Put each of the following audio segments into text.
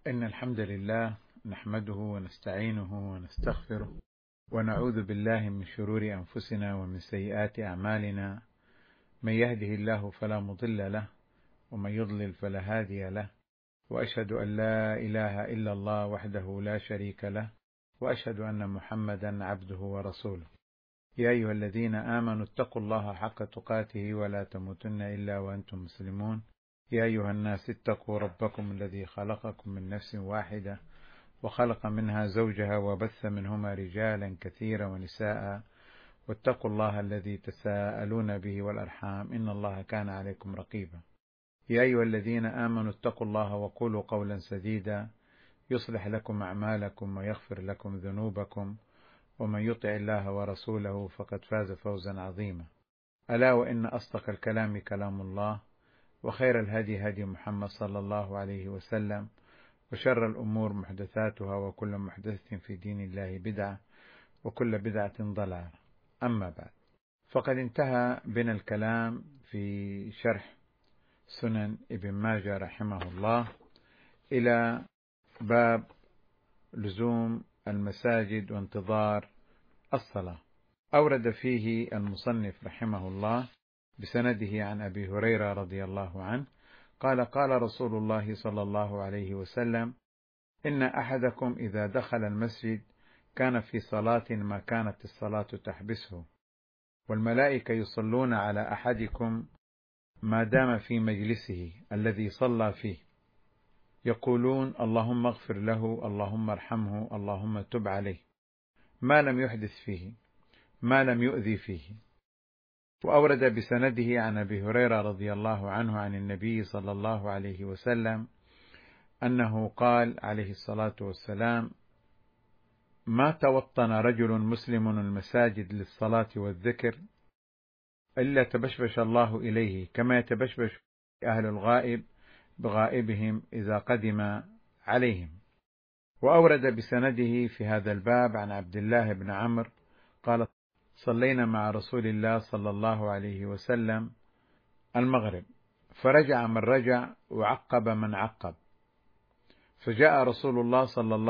إن الحمد لله نحمده ونستعينه ونستغفره ونعوذ بالله من شرور أنفسنا ومن سيئات أعمالنا. من يهده الله فلا مضل له ومن يضلل فلا هادي له، وأشهد أن لا إله إلا الله وحده لا شريك له، وأشهد أن محمدا عبده ورسوله. يا أيها الذين آمنوا اتقوا الله حق تقاته ولا تموتن إلا وأنتم مسلمون. يا أيها الناس اتقوا ربكم الذي خلقكم من نفس واحدة وخلق منها زوجها وبث منهما رجالا كثيرا ونساء، واتقوا الله الذي تساءلون به والأرحام إن الله كان عليكم رقيبا. يا أيها الذين آمنوا اتقوا الله وقولوا قولا سديدا يصلح لكم أعمالكم ويغفر لكم ذنوبكم، ومن يطع الله ورسوله فقد فاز فوزا عظيما. ألا وإن أصدق الكلام كلام الله، وخير الهدي هدي محمد صلى الله عليه وسلم، وشر الأمور محدثاتها، وكل محدثة في دين الله بدعة، وكل بدعة ضلالة. أما بعد، فقد انتهى بنا الكلام في شرح سنن ابن ماجه رحمه الله إلى باب لزوم المساجد وانتظار الصلاة. أورد فيه المصنف رحمه الله بسنده عن أبي هريرة رضي الله عنه قال: قال رسول الله صلى الله عليه وسلم: إن أحدكم إذا دخل المسجد كان في صلاة ما كانت الصلاة تحبسه، والملائكة يصلون على أحدكم ما دام في مجلسه الذي صلى فيه، يقولون: اللهم اغفر له، اللهم ارحمه، اللهم تب عليه، ما لم يحدث فيه، ما لم يؤذي فيه. وأورد بسنده عن أبي هريرة رضي الله عنه عن النبي صلى الله عليه وسلم أنه قال عليه الصلاة والسلام: ما توطن رجل مسلم المساجد للصلاة والذكر إلا تبشبش الله إليه كما يتبشبش أهل الغائب بغائبهم إذا قدم عليهم. وأورد بسنده في هذا الباب عن عبد الله بن عمرو قال: صلينا مع رسول الله صلى الله عليه وسلم المغرب، فرجع من رجع وعقب من عقب، فجاء رسول الله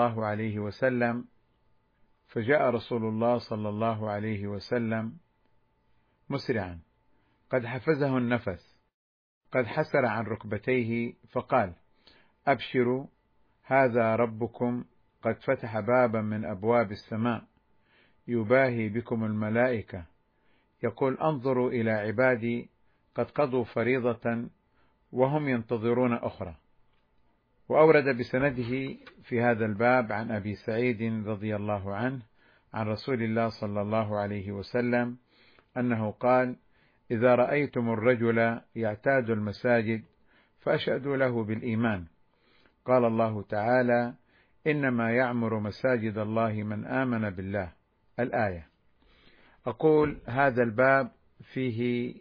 صلى الله عليه وسلم مسرعا قد حفزه النفس، قد حسر عن ركبتيه، فقال: أبشروا، هذا ربكم قد فتح بابا من أبواب السماء يباهي بكم الملائكة، يقول: انظروا إلى عبادي قد قضوا فريضة وهم ينتظرون أخرى. وأورد بسنده في هذا الباب عن أبي سعيد رضي الله عنه عن رسول الله صلى الله عليه وسلم أنه قال: إذا رأيتم الرجل يعتاد المساجد فأشهدوا له بالإيمان. قال الله تعالى: إنما يعمر مساجد الله من آمن بالله. الآية. أقول هذا الباب فيه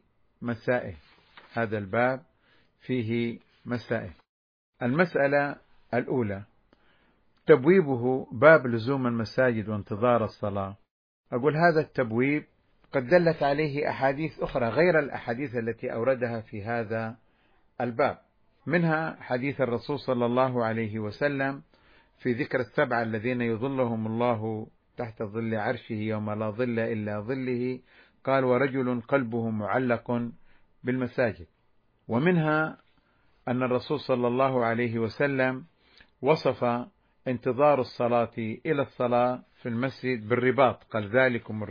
مسائل. المسألة الأولى: تبويبه باب لزوم المساجد وانتظار الصلاة. أقول هذا التبويب قد دلت عليه أحاديث أخرى غير الأحاديث التي أوردها في هذا الباب، منها حديث الرسول صلى الله عليه وسلم في ذكر السبعة الذين يظلهم الله تحت ظل عرشه يوم لا ظل إلا ظله، قال: ورجل قلبه معلق بالمساجد. ومنها أن الرسول صلى الله عليه وسلم وصف انتظار الصلاة إلى الصلاة في المسجد بالرباط، قال: ذلكم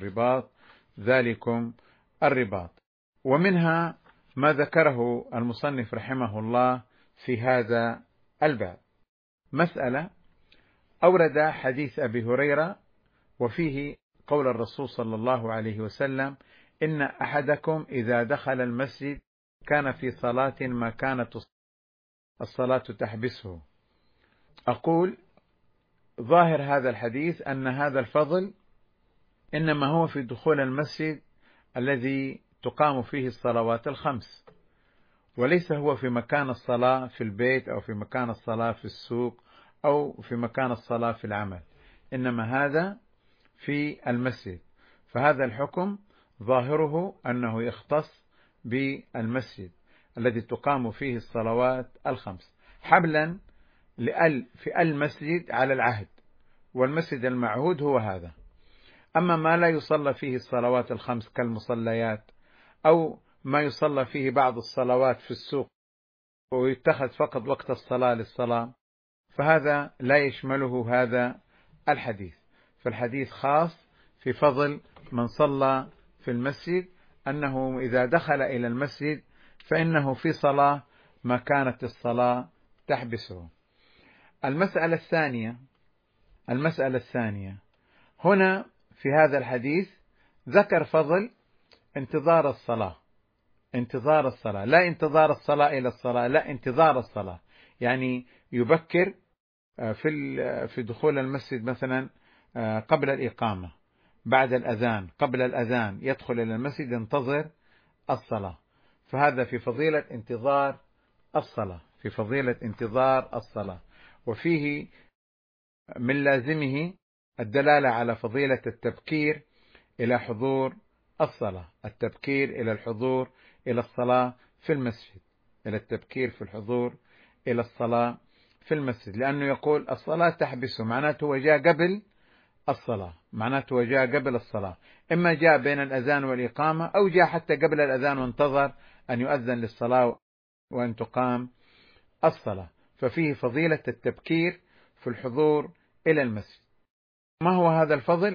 الرباط. ومنها ما ذكره المصنف رحمه الله في هذا الباب. مسألة: أورد حديث أبي هريرة وفيه قول الرسول صلى الله عليه وسلم: إن أحدكم إذا دخل المسجد كان في صلاة ما كانت الصلاة تحبسه. أقول ظاهر هذا الحديث أن هذا الفضل إنما هو في دخول المسجد الذي تقام فيه الصلوات الخمس، وليس هو في مكان الصلاة في البيت أو في مكان الصلاة في السوق أو في مكان الصلاة في العمل، إنما هذا في المسجد. فهذا الحكم ظاهره أنه يختص بالمسجد الذي تقام فيه الصلوات الخمس، حبلا في المسجد على العهد، والمسجد المعهود هو هذا. أما ما لا يصلى فيه الصلوات الخمس كالمصليات، أو ما يصلى فيه بعض الصلوات في السوق ويتخذ فقط وقت الصلاة للصلاة، فهذا لا يشمله هذا الحديث. فالحديث خاص في فضل من صلى في المسجد، أنه إذا دخل إلى المسجد فإنه في صلاة ما كانت الصلاة تحبسه. المسألة الثانية هنا في هذا الحديث ذكر فضل انتظار الصلاة، لا انتظار الصلاة إلى الصلاة، لا انتظار الصلاة، يعني يبكر في دخول المسجد مثلا قبل الإقامة، بعد الأذان، قبل الأذان يدخل إلى المسجد ينتظر الصلاة. فهذا في فضيلة انتظار الصلاة، وفيه من لازمه الدلالة على فضيلة التبكير إلى حضور الصلاة، التبكير إلى الحضور إلى الصلاة في المسجد، إلى التبكير في الحضور إلى الصلاة في المسجد، لأنه يقول الصلاة تحبسه، معناته وجاء قبل الصلاة، إما جاء بين الأذان والإقامة، أو جاء حتى قبل الأذان وانتظر أن يؤذن للصلاة وأن تقام الصلاة. ففيه فضيلة التبكير في الحضور إلى المسجد. ما هو هذا الفضل؟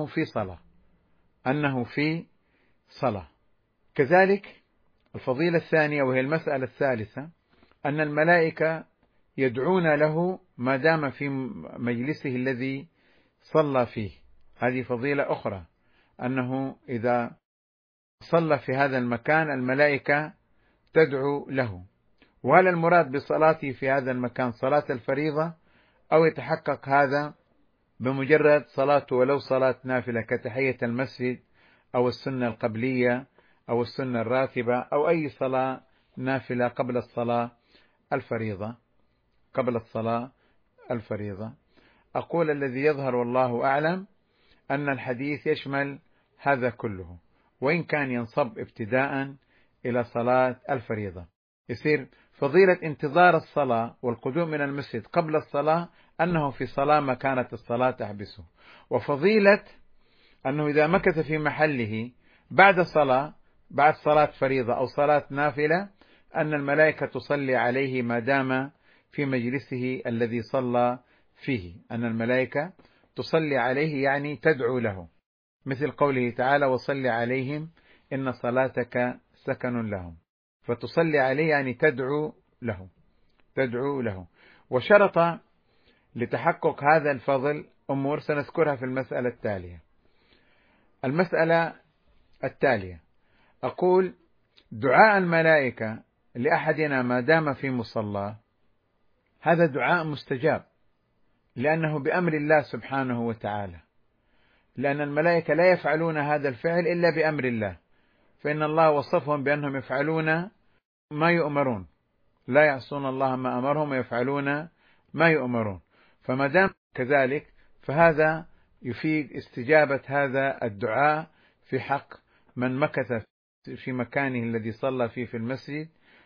أنه في صلاة. كذلك الفضيلة الثانية وهي المسألة الثالثة، أن الملائكة يدعون له ما دام في مجلسه الذي صلى فيه. هذه فضيلة أخرى، أنه إذا صلى في هذا المكان الملائكة تدعو له. وهل المراد بصلاته في هذا المكان صلاة الفريضة، أو يتحقق هذا بمجرد صلاته ولو صلاة نافلة كتحية المسجد أو السنة القبلية أو السنة الراتبة أو أي صلاة نافلة قبل الصلاة الفريضة؟ أقول الذي يظهر والله أعلم أن الحديث يشمل هذا كله، وإن كان ينصب ابتداء إلى صلاة الفريضة. يصير فضيلة انتظار الصلاة والقدوم من المسجد قبل الصلاة أنه في صلاة ما كانت الصلاة تحبسه، وفضيلة أنه إذا مكث في محله بعد صلاة فريضة أو صلاة نافلة أن الملائكة تصلي عليه ما دام في مجلسه الذي صلى فيه، أن الملائكة تصلي عليه يعني تدعو له، مثل قوله تعالى وصل عليهم إن صلاتك سكن لهم. فتصلي عليه يعني تدعو له. وشرط لتحقق هذا الفضل أمور سنذكرها في المسألة التالية. أقول دعاء الملائكة لأحدنا ما دام في مصلاه هذا دعاء مستجاب، لأنه بأمر الله سبحانه وتعالى، لأن الملائكة لا يفعلون هذا الفعل إلا بأمر الله، فإن الله وصفهم بأنهم يفعلون ما يؤمرون، لا يعصون الله ما أمرهم ويفعلون ما يؤمرون. فما دام كذلك فهذا يفيد استجابة هذا الدعاء في حق من مكث في مكانه الذي صلى فيه في المسجد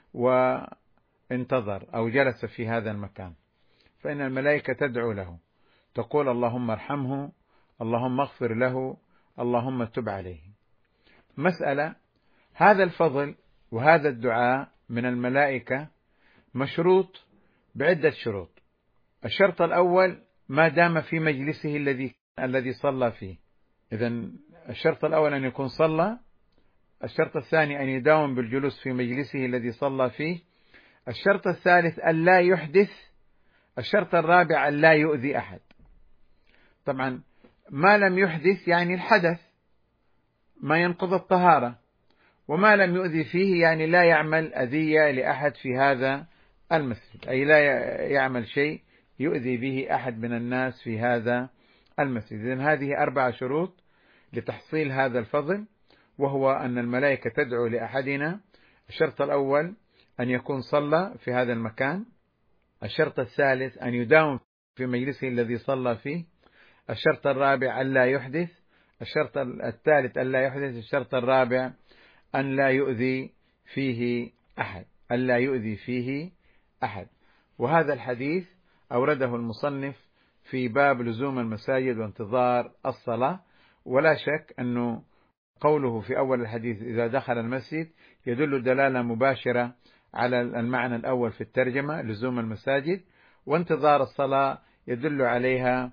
وانتظر أو جلس في هذا المكان، فإن الملائكة تدعو له تقول اللهم ارحمه، اللهم اغفر له، اللهم تب عليه. مسألة هذا الفضل وهذا الدعاء من الملائكة مشروط بعدة شروط. الشرط الأول ما دام في مجلسه الذي صلى فيه، إذن الشرط الأول أن يكون صلى. الشرط الثاني أن يداوم بالجلوس في مجلسه الذي صلى فيه. الشرط الثالث أن لا يحدث. الشرط الرابع أن لا يؤذي أحد. طبعا ما لم يحدث يعني الحدث ما ينقض الطهارة، وما لم يؤذي فيه يعني لا يعمل أذية لأحد في هذا المسجد، أي لا يعمل شيء يؤذي به أحد من الناس في هذا المسجد. إذن هذه 4 شروط لتحصيل هذا الفضل، وهو أن الملائكة تدعو لأحدنا. الشرط الأول أن يكون صلى في هذا المكان. الشرط الثالث أن يداوم في مجلسه الذي صلى فيه. الشرط الرابع أن لا يحدث. الشرط الثالث أن لا يحدث. الشرط الرابع أن لا يؤذي فيه أحد. وهذا الحديث أورده المصنف في باب لزوم المساجد وانتظار الصلاة. ولا شك أنه قوله في أول الحديث إذا دخل المسجد يدل دلالة مباشرة على المعنى الأول في الترجمة لزوم المساجد، وانتظار الصلاة يدل عليها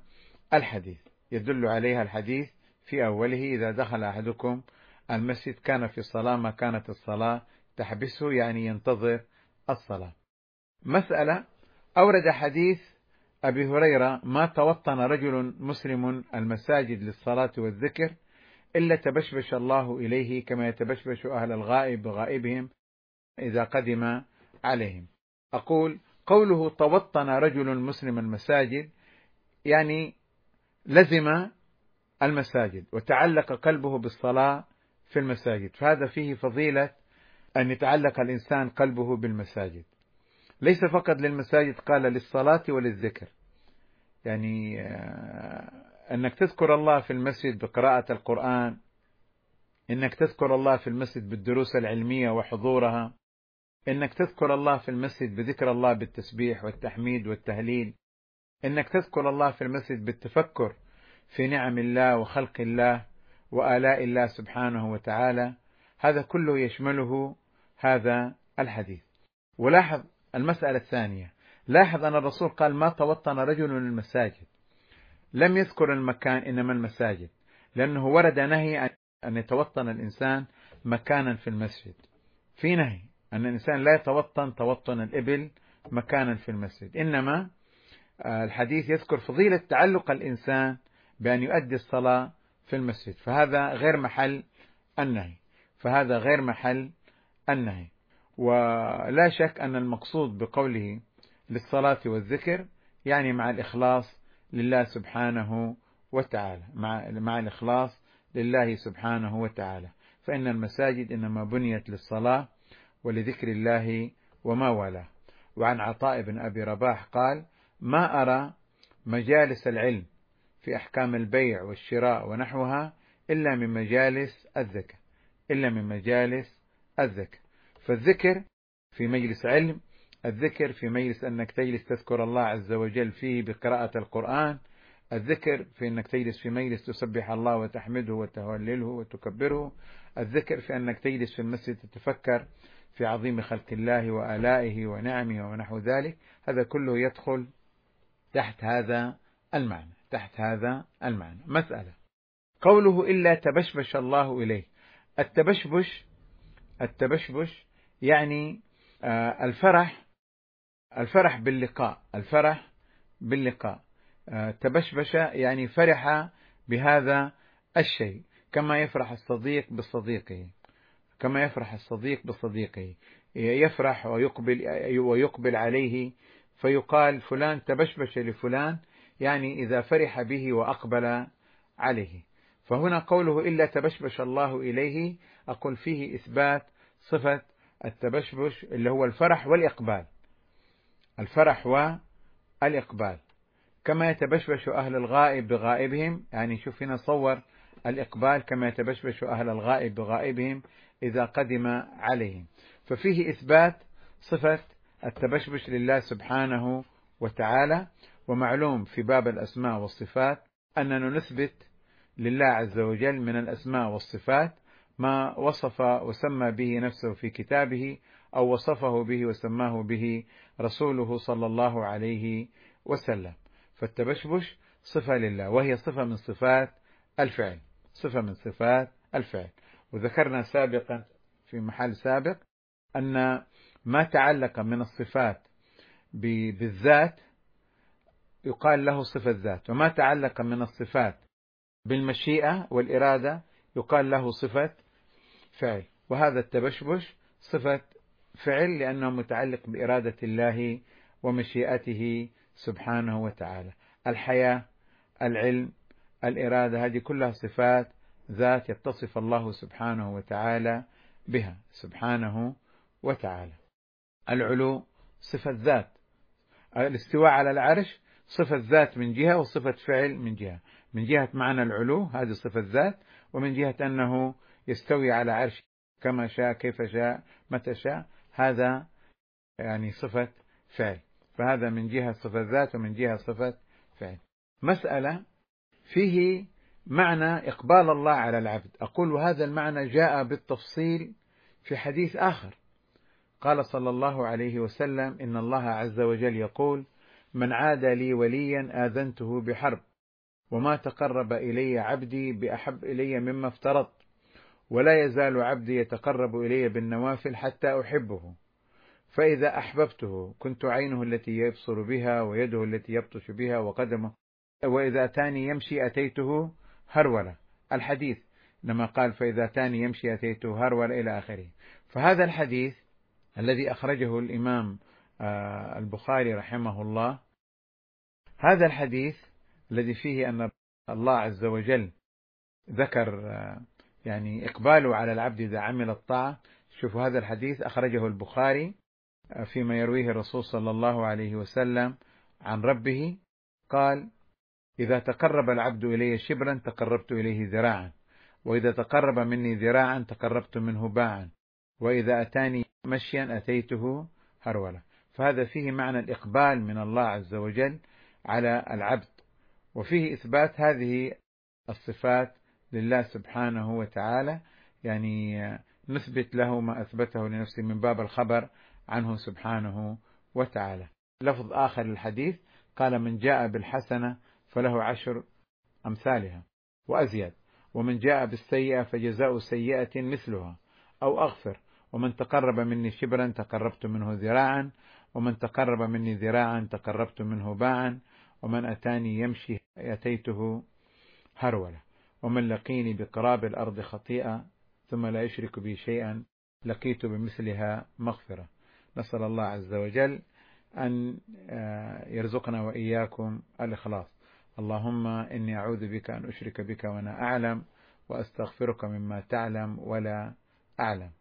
الحديث في أوله إذا دخل أحدكم المسجد كان في صلاة ما كانت الصلاة تحبسه، يعني ينتظر الصلاة. مسألة: أورد حديث أبي هريرة: ما توطن رجل مسلم المساجد للصلاة والذكر إلا تبشبش الله إليه كما يتبشبش أهل الغائب بغائبهم إذا قدم عليهم. أقول قوله توطن رجل مسلم المساجد يعني لزم المساجد وتعلق قلبه بالصلاة في المساجد، فهذا فيه فضيلة أن يتعلق الإنسان قلبه بالمساجد، ليس فقط للمساجد، قال للصلاة وللذكر، يعني أنك تذكر الله في المسجد بقراءة القرآن، إنك تذكر الله في المسجد بالدروس العلمية وحضورها، إنك تذكر الله في المسجد بذكر الله بالتسبيح والتحميد والتهليل، إنك تذكر الله في المسجد بالتفكر في نعم الله وخلق الله وآلاء الله سبحانه وتعالى. هذا كله يشمله هذا الحديث. ولاحظ المسألة الثانية، لاحظ أن الرسول قال ما توطن رجل المساجد، لم يذكر المكان إنما المساجد، لأنه ورد نهي أن يتوطن الإنسان مكانا في المسجد، في نهي أن الإنسان لا يتوطن توطن الإبل مكانا في المسجد، إنما الحديث يذكر فضيلة تعلق الإنسان بأن يؤدي الصلاة في المسجد، فهذا غير محل النهي. ولا شك أن المقصود بقوله للصلاة والذكر يعني مع الإخلاص لله سبحانه وتعالى، مع الإخلاص لله سبحانه وتعالى، فإن المساجد إنما بنيت للصلاة ولذكر الله وما والاه. وعن عطاء بن أبي رباح قال: ما أرى مجالس العلم في أحكام البيع والشراء ونحوها إلا من مجالس الذكر. فالذكر في مجلس علم، الذكر في مجلس أنك تجلس تذكر الله عز وجل فيه بقراءة القرآن، الذكر في أنك تجلس في مجلس تسبح الله وتحمده وتهلله وتكبره، الذكر في أنك تجلس في المسجد تتفكر في عظيم خلق الله وآلائه ونعمه ونحو ذلك. هذا كله يدخل تحت هذا المعنى. مسألة: قوله إلا تبشبش الله إليه. التبشبش يعني الفرح باللقاء. تبشبش يعني فرح بهذا الشيء، كما يفرح الصديق بصديقه، يفرح ويقبل عليه، فيقال فلان تبشبش لفلان، يعني إذا فرح به وأقبل عليه. فهنا قوله إلا تبشبش الله إليه، أقول فيه إثبات صفة التبشبش اللي هو الفرح والإقبال، كما يتبشبش أهل الغائب بغائبهم، يعني شوف هنا صور الإقبال كما يتبشبش أهل الغائب بغائبهم إذا قدم عليهم، ففيه إثبات صفة التبشبش لله سبحانه وتعالى. ومعلوم في باب الأسماء والصفات أننا نثبت لله عز وجل من الأسماء والصفات ما وصف وسمى به نفسه في كتابه، أو وصفه به وسماه به رسوله صلى الله عليه وسلم. فالتبشبش صفة لله، وهي صفة من صفات الفعل. وذكرنا سابقا في محل سابق أن ما تعلق من الصفات بالذات يقال له صفة ذات، وما تعلق من الصفات بالمشيئة والإرادة يقال له صفة فعل. وهذا التبشبش صفة فعل لأنه متعلق بإرادة الله ومشيئته سبحانه وتعالى. الحياة، العلم، الإرادة، هذه كلها صفات ذات يتصف الله سبحانه وتعالى بها سبحانه وتعالى. العلو صفة ذات، الاستواء على العرش صفة ذات من جهة وصفة فعل من جهة معنى العلو هذه صفة ذات، ومن جهة أنه يستوي على عرش كما شاء كيف شاء متى شاء، هذا يعني صفة فعل. فهذا من جهة صفة ذات ومن جهة صفة فعل. مسألة فيه معنى إقبال الله على العبد، أقول هذا المعنى جاء بالتفصيل في حديث آخر. قال صلى الله عليه وسلم: إن الله عز وجل يقول: من عادى لي وليا آذنته بحرب، وما تقرب إلي عبدي بأحب إلي مما افترضت، ولا يزال عبدي يتقرب إلي بالنوافل حتى أحبه، فإذا أحببته كنت عينه التي يبصر بها ويده التي يبطش بها وقدمه، وإذا أتاني يمشي أتيته هرولة. الحديث لما قال فإذا أتاني يمشي أتيته هرولة إلى آخره. فهذا الحديث الذي أخرجه الإمام البخاري رحمه الله، هذا الحديث الذي فيه أن الله عز وجل ذكر يعني إقباله على العبد إذا عمل الطاعة. شوفوا هذا الحديث أخرجه البخاري فيما يرويه الرسول صلى الله عليه وسلم عن ربه، قال: إذا تقرب العبد إلي شبرا تقربت إليه ذراعا، وإذا تقرب مني ذراعا تقربت منه باعا، وإذا أتاني مشيا أتيته هرولة. فهذا فيه معنى الإقبال من الله عز وجل على العبد، وفيه إثبات هذه الصفات لله سبحانه وتعالى، يعني نثبت له ما أثبته لنفسه من باب الخبر عنه سبحانه وتعالى. لفظ آخر للحديث قال: من جاء بالحسنة فله 10 أمثالها وأزيد، ومن جاء بالسيئة فجزاء سيئة مثلها أو أغفر، ومن تقرب مني شبرا تقربت منه ذراعا، ومن تقرب مني ذراعا تقربت منه باعا، ومن أتاني يمشي أتيته هرولة، ومن لقيني بقراب الأرض خطيئة ثم لا يشرك بي شيئا لقيت بمثلها مغفرة. نسأل الله عز وجل أن يرزقنا وإياكم الإخلاص. اللهم إني أعوذ بك أن أشرك بك وأنا أعلم، وأستغفرك مما تعلم ولا أعلم.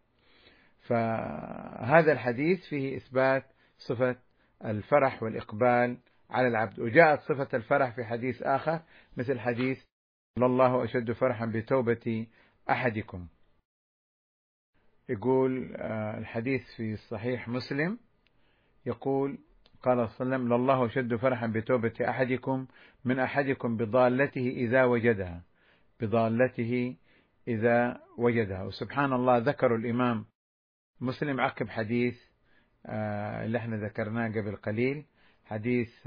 فهذا الحديث فيه إثبات صفة الفرح والإقبال على العبد، وجاءت صفة الفرح في حديث آخر مثل حديث: لله أشد فرحا بتوبة أحدكم. يقول الحديث في صحيح مسلم، يقول قال صلى الله عليه وسلم: لله أشد فرحا بتوبة أحدكم من أحدكم بضالته إذا وجدها، بضالته إذا وجدها. وسبحان الله ذكر الإمام مسلم عقب حديث اللي احنا ذكرناه قبل قليل، حديث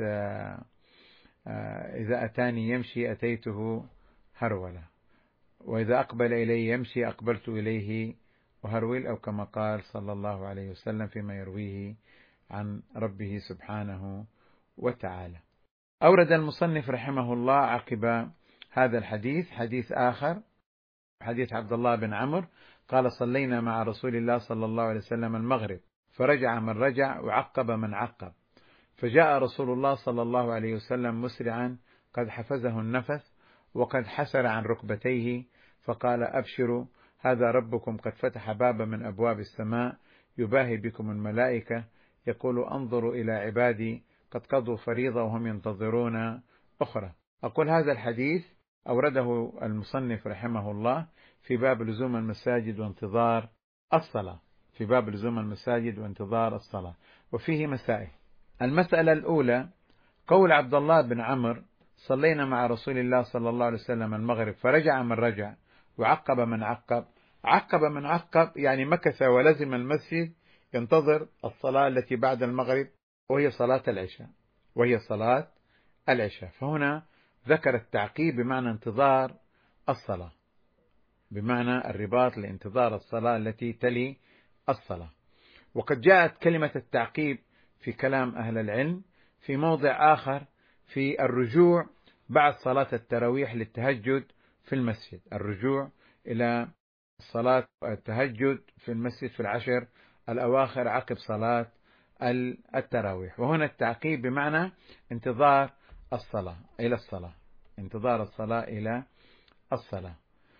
إذا أتاني يمشي أتيته هرولة، وإذا أقبل إلي يمشي أقبلت إليه وهرول، أو كما قال صلى الله عليه وسلم فيما يرويه عن ربه سبحانه وتعالى. أورد المصنف رحمه الله عقب هذا الحديث حديث آخر، حديث عبد الله بن عمرو قال: صلينا مع رسول الله صلى الله عليه وسلم المغرب، فرجع من رجع وعقب من عقب، فجاء رسول الله صلى الله عليه وسلم مسرعا قد حفزه النفس وقد حسر عن ركبتيه، فقال: أبشروا، هذا ربكم قد فتح بابا من أبواب السماء يباهي بكم الملائكة، يقول: انظروا إلى عبادي قد قضوا فريضة وهم ينتظرون أخرى. أقول هذا الحديث أورده المصنف رحمه الله في باب لزوم المساجد وانتظار الصلاة، في باب لزوم المساجد وانتظار الصلاة، وفيه مسائل. المسألة الأولى قول عبد الله بن عمرو: صلينا مع رسول الله صلى الله عليه وسلم المغرب، فرجع من رجع وعقب من عقب. عقب من عقب يعني مكث ولزم المسجد ينتظر الصلاة التي بعد المغرب، وهي صلاة العشاء، وهي صلاة العشاء. فهنا ذكر التعقيب بمعنى انتظار الصلاة، بمعنى الرباط لانتظار الصلاة التي تلي الصلاة. وقد جاءت كلمة التعقيب في كلام أهل العلم في موضع آخر في الرجوع بعد صلاة التراويح للتهجد في المسجد، الرجوع إلى صلاة التهجد في المسجد في العشر الأواخر عقب صلاة التراويح. وهنا التعقيب بمعنى انتظار الصلاة إلى الصلاة، انتظار الصلاة إلى الصلاة.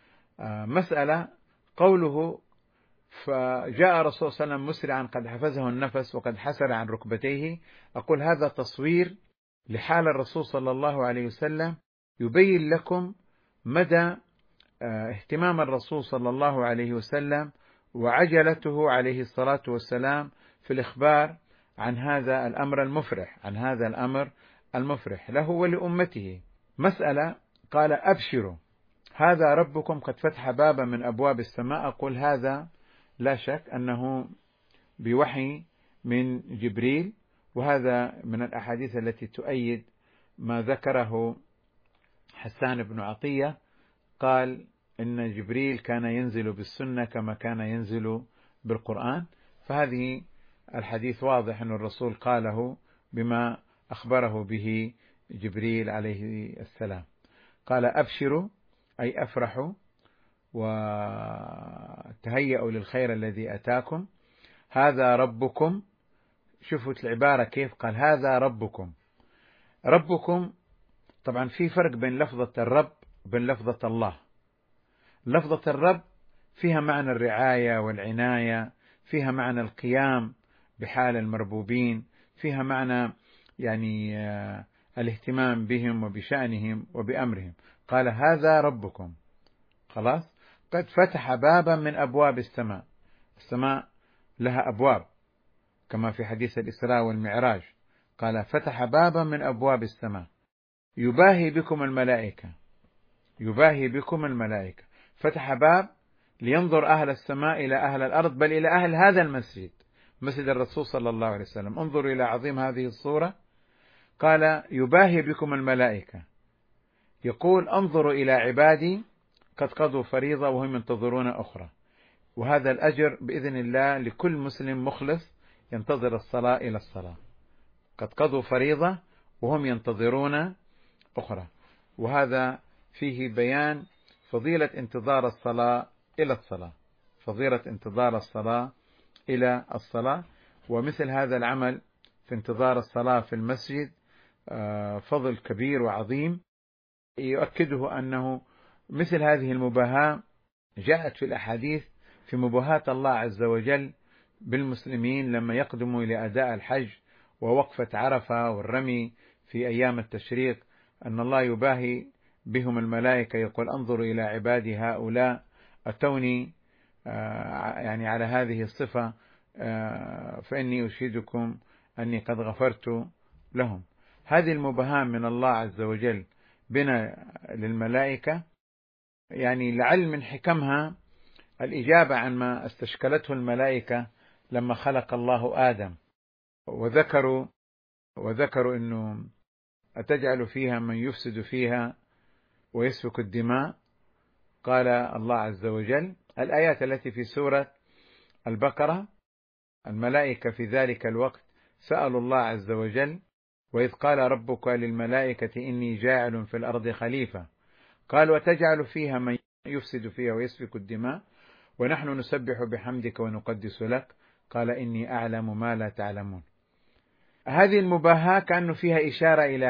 مسألة قوله: فجاء رسول صلى الله عليه وسلم مسرعا قد حفزه النفس وقد حسر عن ركبتيه. أقول هذا تصوير لحال الرسول صلى الله عليه وسلم يبين لكم مدى اهتمام الرسول صلى الله عليه وسلم وعجلته عليه الصلاة والسلام في الإخبار عن هذا الأمر المفرح له ولأمته. مسألة، قال أبشروا هذا ربكم قد فتح بابا من أبواب السماء. أقول هذا لا شك أنه بوحي من جبريل، وهذا من الأحاديث التي تؤيد ما ذكره حسان بن عطية، قال إن جبريل كان ينزل بالسنة كما كان ينزل بالقرآن. فهذه الحديث واضح أن الرسول قاله بما أخبره به جبريل عليه السلام. قال أبشروا أي أفرحوا وتهيئوا للخير الذي أتاكم، هذا ربكم. شوفوا العبارة كيف قال هذا ربكم. طبعا في فرق بين لفظة الرب وبين لفظة الله. لفظة الرب فيها معنى الرعاية والعناية، فيها معنى القيام بحال المربوبين، فيها معنى يعني الاهتمام بهم وبشأنهم وبأمرهم. قال هذا ربكم، خلاص قد فتح بابا من أبواب السماء. السماء لها أبواب كما في حديث الإسراء والمعراج، قال فتح بابا من أبواب السماء يباهي بكم الملائكة. فتح باب لينظر أهل السماء إلى أهل الأرض، بل إلى أهل هذا المسجد، مسجد الرسول صلى الله عليه وسلم. انظروا إلى عظيم هذه الصورة. قال يباهي بكم الملائكة، يقول انظروا إلى عبادي قد قضوا فريضة وهم ينتظرون أخرى. وهذا الأجر بإذن الله لكل مسلم مخلص ينتظر الصلاة إلى الصلاة. قد قضوا فريضة وهم ينتظرون أخرى، وهذا فيه بيان فضيلة انتظار الصلاة إلى الصلاة. ومثل هذا العمل في انتظار الصلاة في المسجد فضل كبير وعظيم، يؤكده أنه مثل هذه المباهاة جاءت في الأحاديث في مباهاة الله عز وجل بالمسلمين لما يقدموا إلى أداء الحج ووقفة عرفة والرمي في أيام التشريق، أن الله يباهي بهم الملائكة، يقول انظروا إلى عبادي هؤلاء أتوني يعني على هذه الصفة فإني أشهدكم أني قد غفرت لهم. هذه المباهاة من الله عز وجل بنا للملائكة، يعني لعل من حكمها الإجابة عن ما استشكلته الملائكة لما خلق الله آدم، وذكروا أنه أتجعل فيها من يفسد فيها ويسفك الدماء. قال الله عز وجل الآيات التي في سورة البقرة: الملائكة في ذلك الوقت سألوا الله عز وجل وإذ قال ربك للملائكة إني جاعل في الأرض خليفة قال وتجعل فيها من يفسد فيها ويسفك الدماء ونحن نسبح بحمدك ونقدس لك قال إني أعلم ما لا تعلمون. هذه المباهاة كأنه فيها إشارة إلى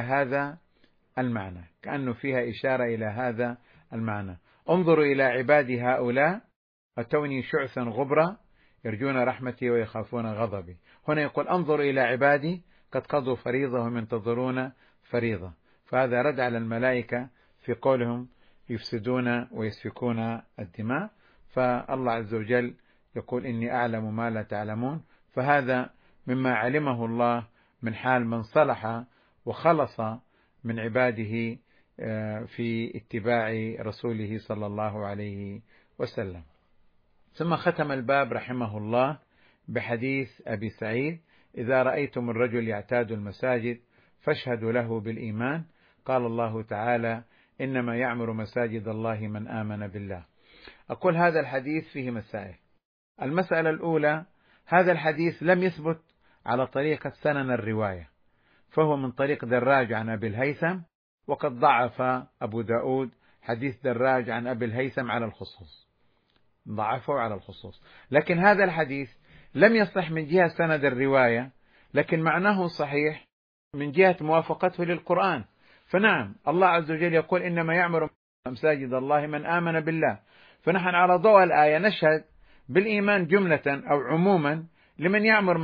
هذا المعنى، انظروا إلى عبادي هؤلاء أتوني شعثا غبرا يرجون رحمتي ويخافون غضبي. هنا يقول انظروا إلى عبادي قد قضوا فريضة وهم ينتظرون فريضة. فهذا رد على الملائكة في قولهم يفسدون ويسفكون الدماء. فالله عز وجل يقول إني أعلم ما لا تعلمون. فهذا مما علمه الله من حال من صلح وخلص من عباده في اتباع رسوله صلى الله عليه وسلم. ثم ختم الباب رحمه الله بحديث أبي سعيد: إذا رأيتم الرجل يعتاد المساجد فاشهدوا له بالإيمان. قال الله تعالى: إنما يعمر مساجد الله من آمن بالله. أقول هذا الحديث فيه مسائل. المسألة الأولى: هذا الحديث لم يثبت على طريقة سنن الرواية، فهو من طريق دراج عن أبي الهيثم، وقد ضعف أبو داود حديث دراج عن أبي الهيثم على الخصوص، ضعفه على الخصوص. لكن هذا الحديث لم يصح من جهة سند الرواية، لكن معناه صحيح من جهة موافقته للقرآن. فنعم الله عز وجل يقول إنما يعمر مساجد الله من آمن بالله، فنحن على ضوء الآية نشهد بالإيمان جملة أو عموما لمن يعمر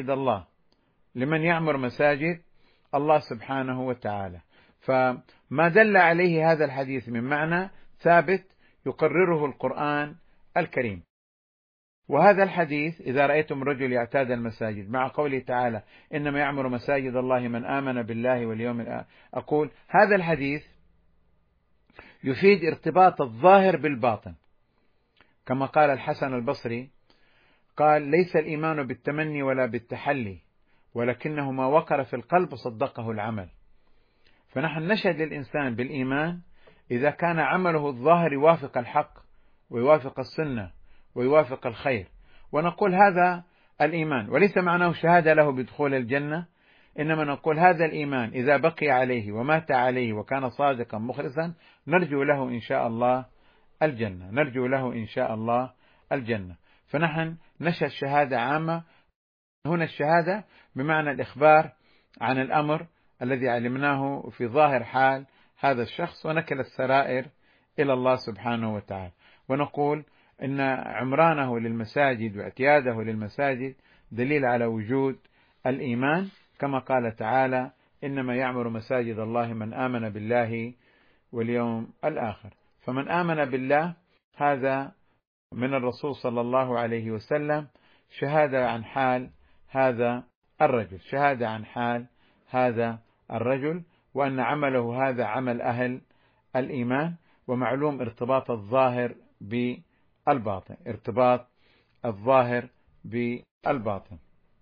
مساجد الله سبحانه وتعالى. فما دل عليه هذا الحديث من معنى ثابت يقرره القرآن الكريم. وهذا الحديث إذا رأيتم الرجل يعتاد المساجد مع قوله تعالى إنما يعمر مساجد الله من آمن بالله واليوم الآخر، أقول هذا الحديث يفيد ارتباط الظاهر بالباطن، كما قال الحسن البصري قال ليس الإيمان بالتمني ولا بالتحلي ولكنه ما وقر في القلب وصدقه العمل. فنحن نشهد للإنسان بالإيمان إذا كان عمله الظاهر يوافق الحق ويوافق السنة ويوافق الخير، ونقول هذا الإيمان، وليس معناه شهادة له بدخول الجنة، إنما نقول هذا الإيمان إذا بقي عليه ومات عليه وكان صادقا مخلصا نرجو له إن شاء الله الجنة، نرجو له إن شاء الله الجنة. فنحن نشهد شهادة عامة، هنا الشهادة بمعنى الإخبار عن الأمر الذي علمناه في ظاهر حال هذا الشخص، ونكل السرائر إلى الله سبحانه وتعالى. ونقول إن عمرانه للمساجد واعتياده للمساجد دليل على وجود الإيمان، كما قال تعالى إنما يعمر مساجد الله من آمن بالله واليوم الآخر. فمن آمن بالله هذا من الرسول صلى الله عليه وسلم شهادة عن حال هذا الرجل، شهادة عن حال هذا الرجل، وأن عمله هذا عمل أهل الإيمان. ومعلوم ارتباط الظاهر بالباطن، ارتباط الظاهر بالباطن.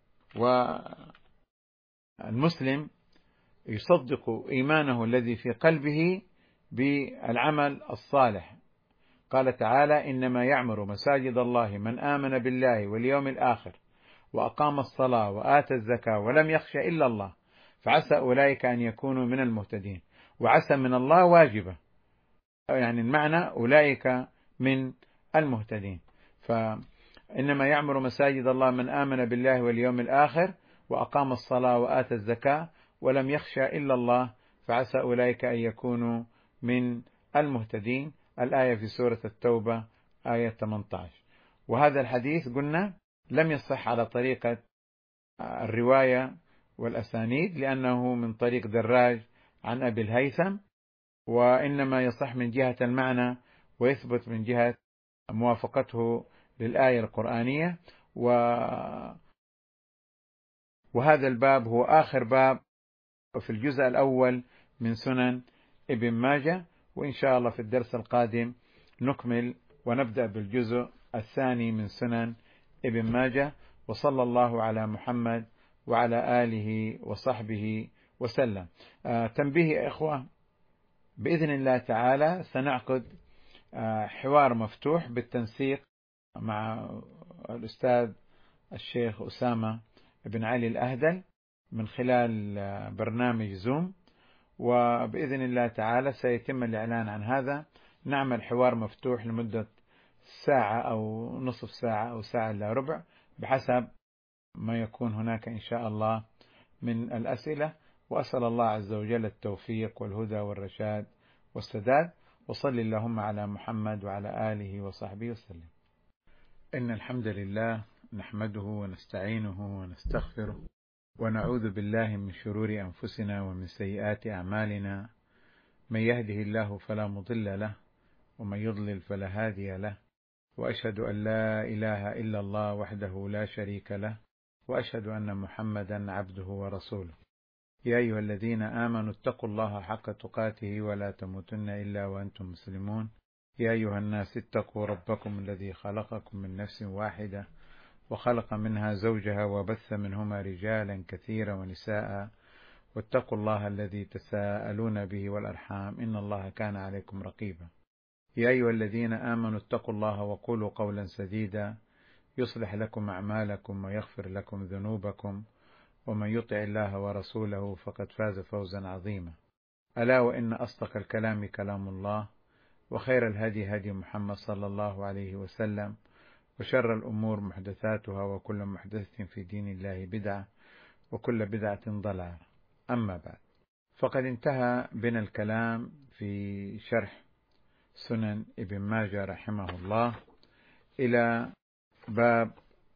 والمسلم يصدق إيمانه الذي في قلبه بالعمل الصالح. قال تعالى إنما يعمر مساجد الله من آمن بالله واليوم الآخر وأقام الصلاة وآتى الزكاة ولم يخش إلا الله فعسى أولئك أن يكونوا من المهتدين. وعسى من الله واجبة، يعني المعنى أولئك من المهتدين. فإنما يعمر مساجد الله من آمن بالله واليوم الآخر وأقام الصلاة وآتى الزكاة ولم يخشى إلا الله فعسى أولئك أن يكونوا من المهتدين. الآية في سورة التوبة آية 18. وهذا الحديث قلنا لم يصح على طريقة الرواية والأسانيد لأنه من طريق دراج عن أبي الهيثم، وإنما يصح من جهة المعنى ويثبت من جهة موافقته للآية القرآنية. وهذا الباب هو آخر باب في الجزء الأول من سنن ابن ماجه، وإن شاء الله في الدرس القادم نكمل ونبدأ بالجزء الثاني من سنن ابن ماجه. وصلى الله على محمد وعلى آله وصحبه وسلم. تنبيه يا إخوة، بإذن الله تعالى سنعقد حوار مفتوح بالتنسيق مع الأستاذ الشيخ أسامة بن علي الأهدل من خلال برنامج زوم، وبإذن الله تعالى سيتم الإعلان عن هذا. نعمل حوار مفتوح لمدة ساعة أو نصف ساعة أو ساعة إلا ربع بحسب ما يكون هناك إن شاء الله من الأسئلة. وأسأل الله عز وجل التوفيق والهدى والرشاد والسداد. وصل اللهم على محمد وعلى آله وصحبه وسلم. إن الحمد لله نحمده ونستعينه ونستغفره ونعوذ بالله من شرور أنفسنا ومن سيئات أعمالنا، من يهده الله فلا مضل له ومن يضلل فلا هادي له، وأشهد أن لا إله إلا الله وحده لا شريك له، وأشهد أن محمدا عبده ورسوله. يا أيها الذين آمنوا اتقوا الله حق تقاته ولا تموتن إلا وأنتم مسلمون. يا أيها الناس اتقوا ربكم الذي خلقكم من نفس واحدة وخلق منها زوجها وبث منهما رجالا كثيرا ونساء، واتقوا الله الذي تساءلون به والأرحام إن الله كان عليكم رقيبا. يا أيها الذين آمنوا اتقوا الله وقولوا قولا سديدا يصلح لكم أعمالكم ويغفر لكم ذنوبكم، ومن يطع الله ورسوله فقد فاز فوزا عظيما. ألا وإن أصدق الكلام كلام الله، وخير الهدي هدي محمد صلى الله عليه وسلم، وشر الأمور محدثاتها، وكل محدثة في دين الله بدعة، وكل بدعة ضلالة. أما بعد، فقد انتهى بنا الكلام في شرح سنن ابن ماجه رحمه الله إلى باب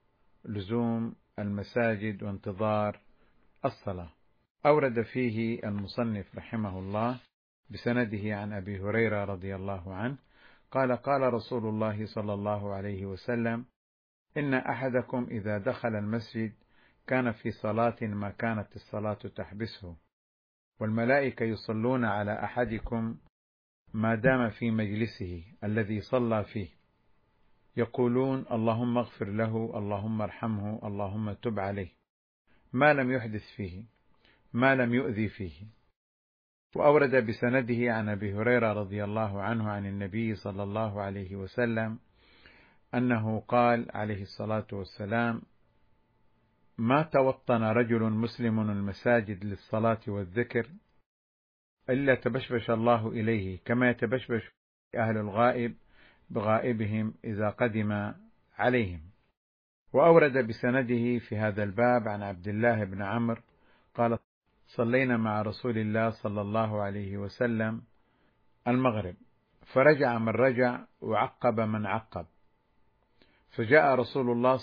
لزوم المساجد وانتظار الصلاة. أورد فيه المصنف رحمه الله بسنده عن أبي هريرة رضي الله عنه قال: قال رسول الله صلى الله عليه وسلم: إن أحدكم إذا دخل المسجد كان في صلاة ما كانت الصلاة تحبسه، والملائكة يصلون على أحدكم ما دام في مجلسه الذي صلى فيه، يقولون اللهم اغفر له، اللهم ارحمه، اللهم تب عليه، ما لم يحدث فيه، ما لم يؤذي فيه. وأورد بسنده عن أبي هريرة رضي الله عنه عن النبي صلى الله عليه وسلم أنه قال عليه الصلاة والسلام: ما توطن رجل مسلم المساجد للصلاة والذكر إلا تبشبش الله إليه كما يتبشبش أهل الغائب بغائبهم إذا قدم عليهم. وأورد بسنده في هذا الباب عن عبد الله بن عمرو قال: صلينا مع رسول الله صلى الله عليه وسلم المغرب، فرجع من رجع وعقب من عقب، فجاء رسول الله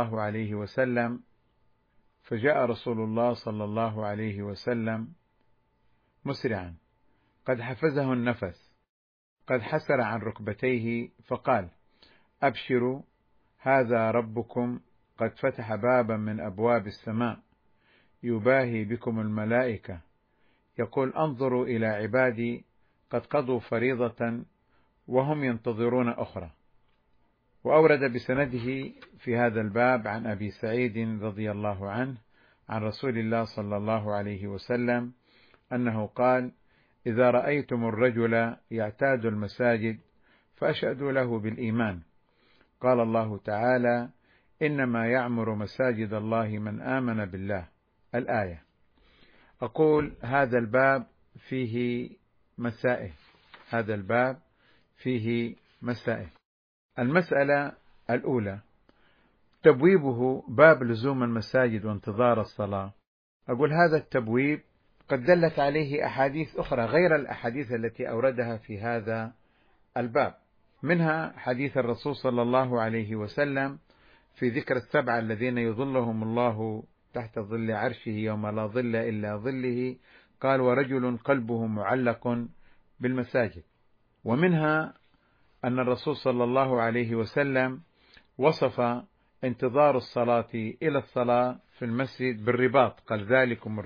صلى الله عليه وسلم مسرعا قد حفزه النفس، قد حسر عن ركبتيه، فقال: أبشروا، هذا ربكم قد فتح بابا من أبواب السماء يباهي بكم الملائكة، يقول: انظروا إلى عبادي قد قضوا فريضة وهم ينتظرون أخرى. وأورد بسنده في هذا الباب عن أبي سعيد رضي الله عنه عن رسول الله صلى الله عليه وسلم أنه قال: إذا رأيتم الرجل يعتاد المساجد فأشهدوا له بالإيمان. قال الله تعالى: إنما يعمر مساجد الله من آمن بالله. الآية. أقول هذا الباب فيه مسائل. المسألة الأولى: تبويبه باب لزوم المساجد وانتظار الصلاة. أقول هذا التبويب قد دلت عليه أحاديث أخرى غير الأحاديث التي أوردها في هذا الباب، منها حديث الرسول صلى الله عليه وسلم في ذكر السبعة الذين يظلهم الله تحت ظل عرشه يوم لا ظل إلا ظله، قال: ورجل قلبه معلق بالمساجد. ومنها أن الرسول صلى الله عليه وسلم وصف انتظار الصلاة إلى الصلاة في المسجد بالرباط، قال: ذلكم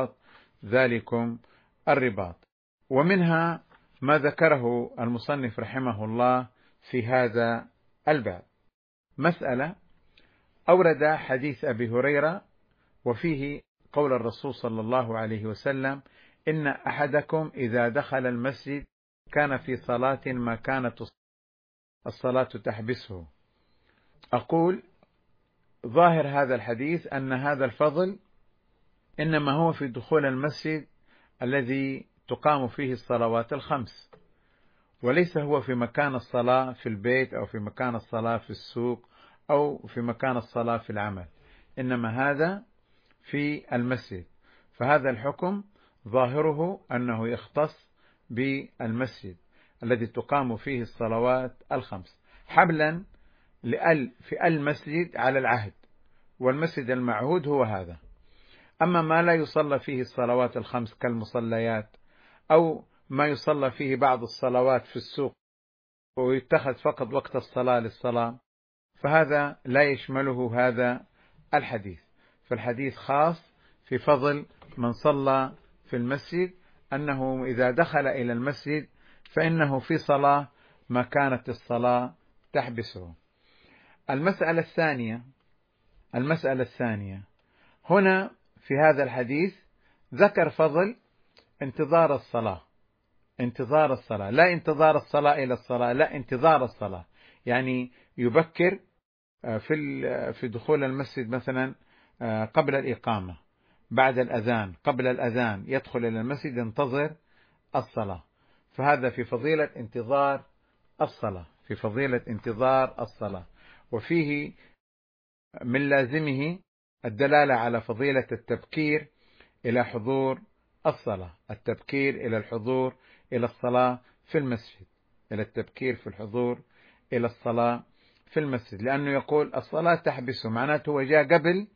الرباط. ومنها ما ذكره المصنف رحمه الله في هذا الباب. مسألة: أورد حديث أبي هريرة وفيه قول الرسول صلى الله عليه وسلم: إن أحدكم إذا دخل المسجد كان في صلاة ما كانت الصلاة تحبسه. أقول ظاهر هذا الحديث أن هذا الفضل إنما هو في دخول المسجد الذي تقام فيه الصلوات الخمس، وليس هو في مكان الصلاة في البيت أو في مكان الصلاة في السوق أو في مكان الصلاة في العمل، إنما هذا في المسجد. فهذا الحكم ظاهره أنه يختص بالمسجد الذي تقام فيه الصلوات الخمس، حملا في المسجد على العهد، والمسجد المعهود هو هذا. أما ما لا يصلى فيه الصلوات الخمس كالمصليات، أو ما يصلى فيه بعض الصلوات في السوق ويتخذ فقط وقت الصلاة للصلاة، فهذا لا يشمله هذا الحديث. فالحديث خاص في فضل من صلى في المسجد، أنه إذا دخل إلى المسجد فإنه في صلاة ما كانت الصلاة تحبسه. المسألة الثانية هنا في هذا الحديث ذكر فضل انتظار الصلاة، لا انتظار الصلاة إلى الصلاة، لا انتظار الصلاة، يعني يبكر في دخول المسجد مثلا قبل الإقامة، بعد الأذان، قبل الأذان، يدخل إلى المسجد ينتظر الصلاة. فهذا في فضيلة انتظار الصلاة، وفيه من لازمه الدلالة على فضيلة التبكير إلى حضور الصلاة، التبكير إلى الحضور إلى الصلاة في المسجد، إلى التبكير في الحضور إلى الصلاة في المسجد، لأنه يقول الصلاة تحبسه، معناته هو جاء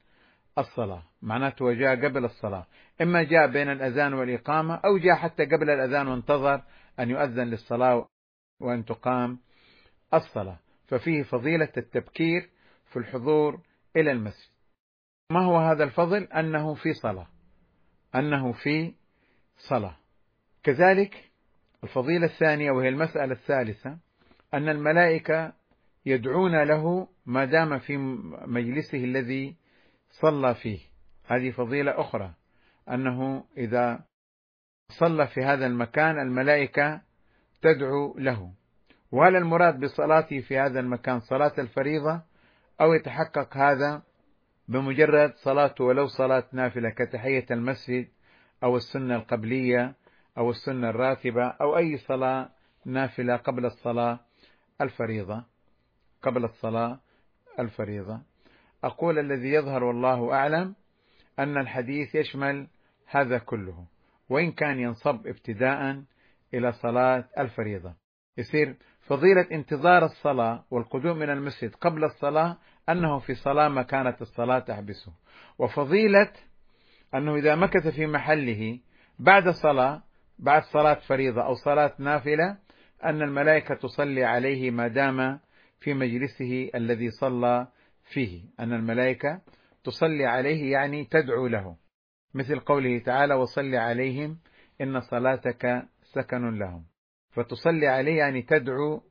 قبل الصلاة، إما جاء بين الأذان والإقامة، أو جاء حتى قبل الأذان وانتظر أن يؤذن للصلاة وأن تقام الصلاة. ففيه فضيلة التبكير، في الحضور إلى المسجد. ما هو هذا الفضل؟ أنه في صلاة، أنه في صلاة. كذلك الفضيلة الثانية وهي المسألة الثالثة، أن الملائكة يدعون له ما دام في مجلسه الذي صلى فيه. هذه فضيلة أخرى، أنه إذا صلى في هذا المكان الملائكة تدعو له. وهل المراد بصلاته في هذا المكان صلاة الفريضة، أو يتحقق هذا بمجرد صلاته ولو صلاة نافلة كتحية المسجد أو السنة القبلية أو السنة الراتبة أو أي صلاة نافلة قبل الصلاة الفريضة، قبل الصلاة الفريضة؟ أقول الذي يظهر والله أعلم أن الحديث يشمل هذا كله، وإن كان ينصب ابتداء إلى صلاة الفريضة. يصير فضيلة انتظار الصلاة والقدوم من المسجد قبل الصلاة أنه في صلاة ما كانت الصلاة تحبسه، وفضيلة أنه إذا مكث في محله بعد صلاة فريضة أو صلاة نافلة أن الملائكة تصلي عليه ما دام في مجلسه الذي صلى فيه، أن الملائكة تصلي عليه يعني تدعو له، مثل قوله تعالى: وصل عليهم إن صلاتك سكن لهم. فتصلي عليه يعني تدعو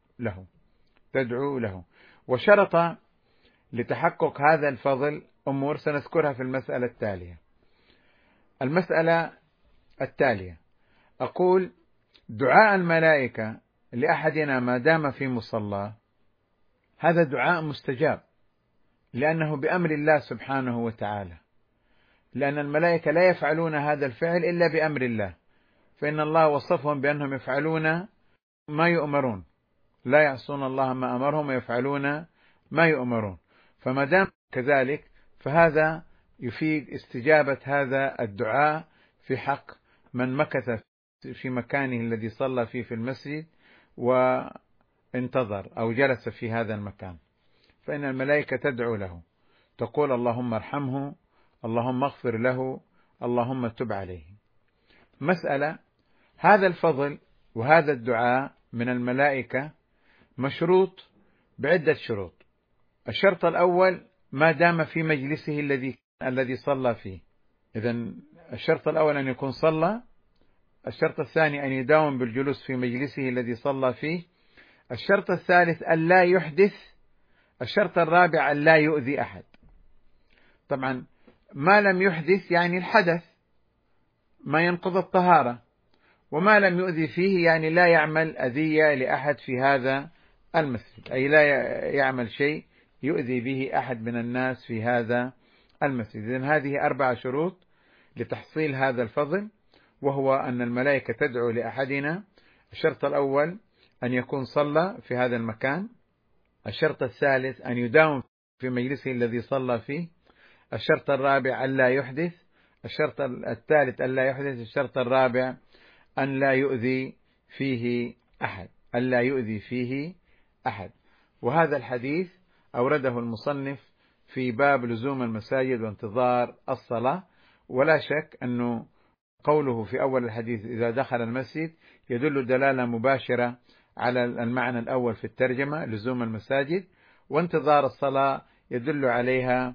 له. وشرط لتحقق هذا الفضل أمور سنذكرها في المسألة التالية. المسألة التالية أقول: دعاء الملائكة لأحدنا ما دام في مصلاه هذا دعاء مستجاب، لأنه بأمر الله سبحانه وتعالى، لأن الملائكة لا يفعلون هذا الفعل إلا بأمر الله، فإن الله وصفهم بأنهم يفعلون ما يؤمرون، لا يعصون الله ما أمرهم ويفعلون ما يؤمرون. فما دام كذلك فهذا يفيد استجابة هذا الدعاء في حق من مكث في مكانه الذي صلى فيه في المسجد وانتظر أو جلس في هذا المكان، فإن الملائكة تدعو له تقول: اللهم ارحمه، اللهم اغفر له، اللهم تب عليه. مسألة: هذا الفضل وهذا الدعاء من الملائكة مشروط بعدة شروط. الشرط الأول ما دام في مجلسه الذي صلى فيه، إذن الشرط الأول أن يكون صلى. الشرط الثاني أن يداوم بالجلوس في مجلسه الذي صلى فيه. الشرط الثالث أن لا يحدث. الشرط الرابع أن لا يؤذي أحد. طبعا ما لم يحدث يعني الحدث ما ينقض الطهارة، وما لم يؤذي فيه يعني لا يعمل أذية لأحد في هذا المسجد، أي لا يعمل شيء يؤذي به أحد من الناس في هذا المسجد. إذن هذه 4 شروط لتحصيل هذا الفضل، وهو أن الملائكة تدعو لأحدنا. الشرط الأول أن يكون صلى في هذا المكان. الشرط الثالث أن يداوم في مجلسه الذي صلى فيه. الشرط الرابع أن لا يحدث. الشرط الثالث أن لا يحدث. الشرط الرابع أن لا يؤذي فيه أحد. وهذا الحديث أورده المصنف في باب لزوم المساجد وانتظار الصلاة. ولا شك أنه قوله في أول الحديث إذا دخل المسجد يدل دلالة مباشرة على المعنى الأول في الترجمة لزوم المساجد، وانتظار الصلاة يدل عليها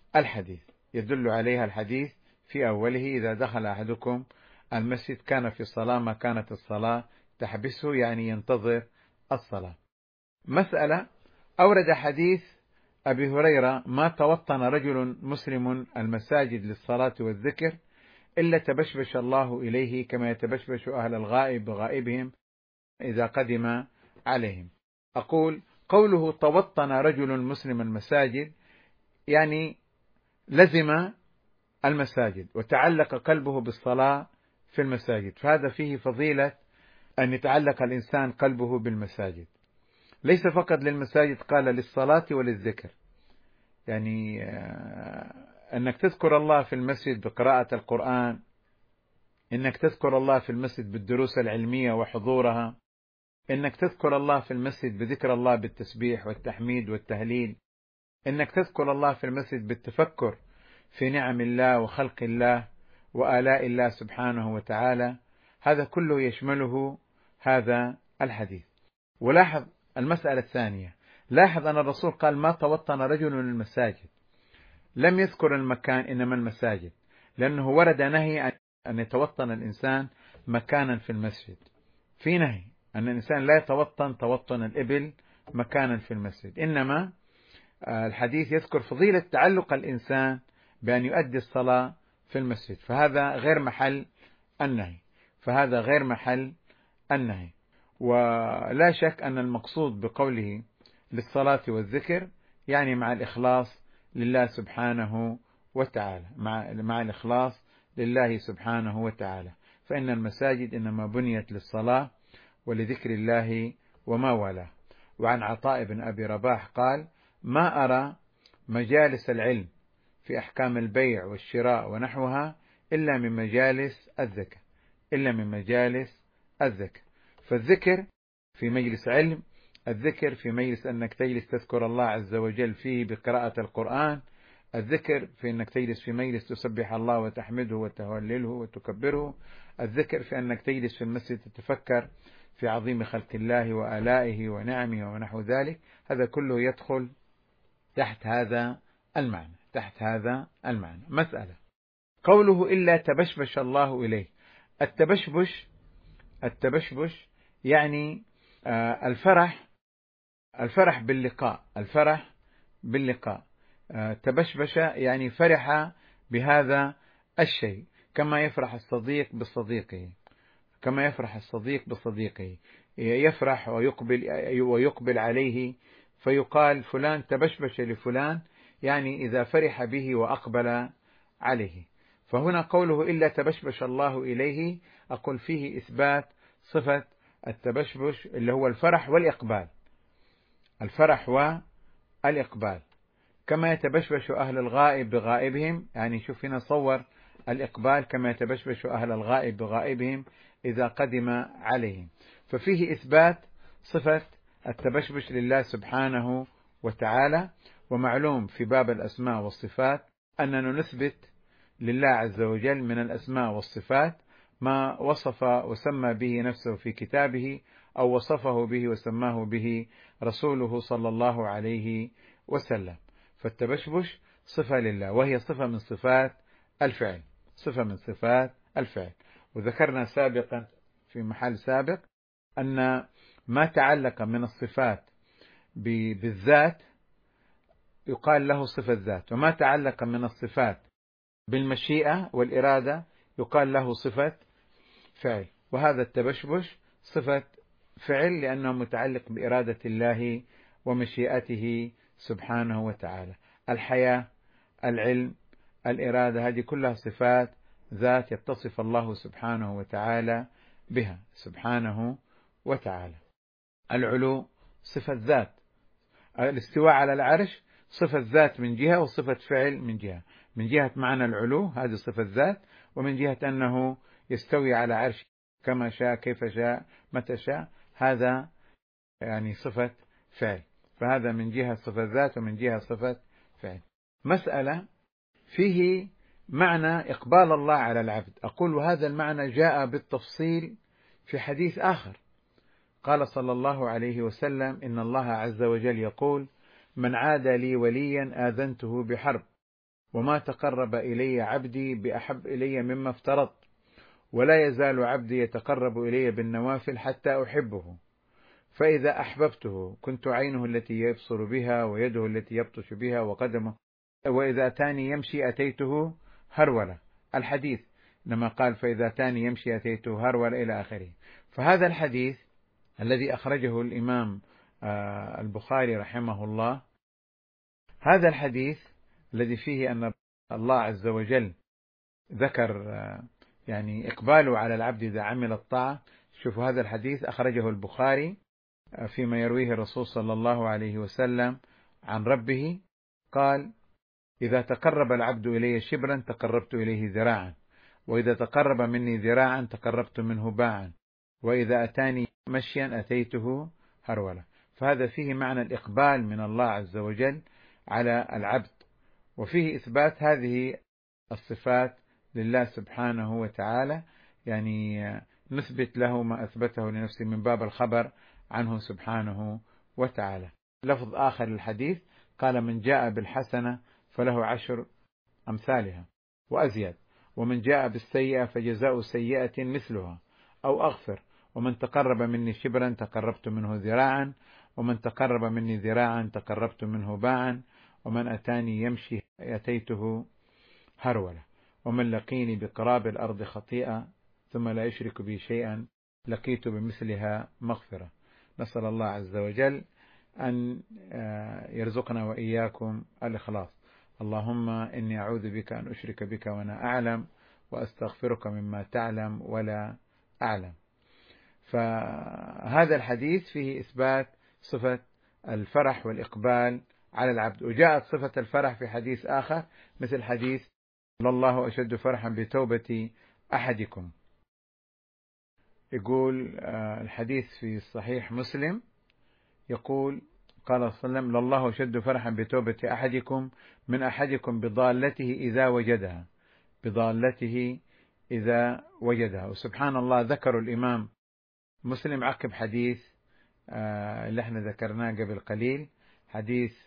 الحديث في أوله: إذا دخل أحدكم المسجد كان في صلاة ما كانت الصلاة تحبسه، يعني ينتظر الصلاة. مسألة: أورد حديث أبي هريرة: ما توطن رجل مسلم المساجد للصلاة والذكر إلا تبشبش الله إليه كما يتبشبش أهل الغائب بغائبهم إذا قدم عليهم. أقول: قوله توطن رجل مسلم المساجد يعني لزم المساجد وتعلق قلبه بالصلاة في المساجد، فهذا فيه فضيلة أن يتعلق الإنسان قلبه بالمساجد، ليس فقط للمساجد، قال للصلاة وللذكر، يعني أنك تذكر الله في المسجد بقراءة القرآن، أنك تذكر الله في المسجد بالدروس العلمية وحضورها، أنك تذكر الله في المسجد بذكر الله بالتسبيح والتحميد والتهليل، أنك تذكر الله في المسجد بالتفكر في نعم الله وخلق الله وآلاء الله سبحانه وتعالى. هذا كله يشمله هذا الحديث. ولاحظ المسألة الثانية: لاحظ أن الرسول قال ما توطن رجل من المساجد، لم يذكر المكان إنما المساجد، لأنه ورد نهي أن يتوطن الإنسان مكانا في المسجد، في نهي أن الإنسان لا يتوطن توطن الإبل مكانا في المسجد، إنما الحديث يذكر فضيلة تعلق الإنسان بأن يؤدي الصلاة في المسجد، فهذا غير محل النهي، فهذا غير محل النهي. ولا شك أن المقصود بقوله للصلاة والذكر يعني مع الإخلاص لله سبحانه وتعالى، مع الإخلاص لله سبحانه وتعالى، فإن المساجد إنما بنيت للصلاة ولذكر الله وما والاه. وعن عطاء بن أبي رباح قال: ما أرى مجالس العلم في أحكام البيع والشراء ونحوها إلا من مجالس الذكر، إلا من مجالس الذكر. فالذكر في مجلس علم، الذكر في مجلس أنك تجلس تذكر الله عز وجل فيه بقراءة القرآن، الذكر في أنك تجلس في مجلس تسبح الله وتحمده وتهلله وتكبره، الذكر في أنك تجلس في المسجد تتفكر في عظيم خلق الله وآلائه ونعمه ونحو ذلك، هذا كله يدخل تحت هذا المعنى، تحت هذا المعنى. مسألة قوله إلا تبشبش الله إليه. التبشبش يعني الفرح باللقاء، الفرح باللقاء. تبشبش يعني فرح بهذا الشيء، كما يفرح الصديق بصديقه، كما يفرح الصديق بصديقه، يفرح ويقبل عليه، فيقال فلان تبشبش لفلان، يعني إذا فرح به وأقبل عليه. فهنا قوله إلا تبشبش الله إليه، أقول فيه إثبات صفة التبشبش اللي هو الفرح والإقبال، الفرح والإقبال، كما يتبشبش أهل الغائب بغائبهم، يعني شوف هنا صور الإقبال كما يتبشبش أهل الغائب بغائبهم إذا قدم عليهم. ففيه إثبات صفة التبشبش لله سبحانه وتعالى. ومعلوم في باب الأسماء والصفات أننا نثبت لله عز وجل من الأسماء والصفات ما وصف وسمى به نفسه في كتابه، أو وصفه به وسماه به رسوله صلى الله عليه وسلم. فالتبشبش صفة لله، وهي صفة من صفات الفعل، صفة من صفات الفعل. وذكرنا سابقا في محل سابق أن ما تعلق من الصفات بالذات يقال له صفة ذات، وما تعلق من الصفات بالمشيئة والإرادة يقال له صفة فعل. وهذا التبشبش صفة فعل لأنه متعلق بإرادة الله ومشيئته سبحانه وتعالى. الحياة، العلم، الإرادة، هذه كلها صفات ذات يتصف الله سبحانه وتعالى بها سبحانه وتعالى. العلو صفة ذات، الاستواء على العرش صفة ذات من جهة وصفة فعل من جهة، من جهة معنى العلو هذه صفة ذات، ومن جهة أنه يستوي على عرش كما شاء كيف شاء متى شاء، هذا يعني صفة فعل. فهذا من جهة صفة ذات ومن جهة صفة فعل. مسألة فيه معنى إقبال الله على العبد، أقول هذا المعنى جاء بالتفصيل في حديث آخر، قال صلى الله عليه وسلم: إن الله عز وجل يقول: من عادى لي وليا آذنته بحرب، وما تقرب إلي عبدي بأحب إلي مما افترضت، ولا يزال عبدي يتقرب إلي بالنوافل حتى أحبه، فإذا أحببته كنت عينه التي يبصر بها ويده التي يبطش بها وقدمه، وإذا أتاني يمشي أتيته هرولة. الحديث لما قال فإذا أتاني يمشي أتيته هرولة إلى آخره. فهذا الحديث الذي أخرجه الإمام البخاري رحمه الله، هذا الحديث الذي فيه أن الله عز وجل ذكر يعني إقباله على العبد إذا عمل الطاعة. شوفوا هذا الحديث أخرجه البخاري فيما يرويه الرسول صلى الله عليه وسلم عن ربه، قال: إذا تقرب العبد إلي شبرا تقربت إليه ذراعا، وإذا تقرب مني ذراعا تقربت منه باعا، وإذا أتاني مشيا أتيته هرولة. فهذا فيه معنى الإقبال من الله عز وجل على العبد، وفيه إثبات هذه الصفات لله سبحانه وتعالى، يعني نثبت له ما أثبته لنفسه من باب الخبر عنه سبحانه وتعالى. لفظ آخر للحديث قال: من جاء بالحسنة فله 10 أمثالها وأزيد، ومن جاء بالسيئة فجزاء سيئة مثلها أو أغفر، ومن تقرب مني شبرا تقربت منه ذراعا، ومن تقرب مني ذراعا تقربت منه باعا، ومن أتاني يمشي أتيته هرولة، ومن لقيني بقراب الأرض خطيئة ثم لا يشرك بي شيئا لقيت بمثلها مغفرة. نسأل الله عز وجل أن يرزقنا وإياكم الإخلاص. اللهم إني أعوذ بك أن أشرك بك وأنا أعلم، وأستغفرك مما تعلم ولا أعلم. فهذا الحديث فيه إثبات صفة الفرح والإقبال على العبد، وجاءت صفة الفرح في حديث آخر مثل حديث: لله أشد فرحا بتوبة أحدكم. يقول الحديث في صحيح مسلم يقول: قال صلى الله عليه وسلم: لله أشد فرحا بتوبة أحدكم من أحدكم بضالته إذا وجدها، بضالته إذا وجدها. وسبحان الله ذكر الإمام مسلم عقب حديث اللي احنا ذكرناه قبل قليل، حديث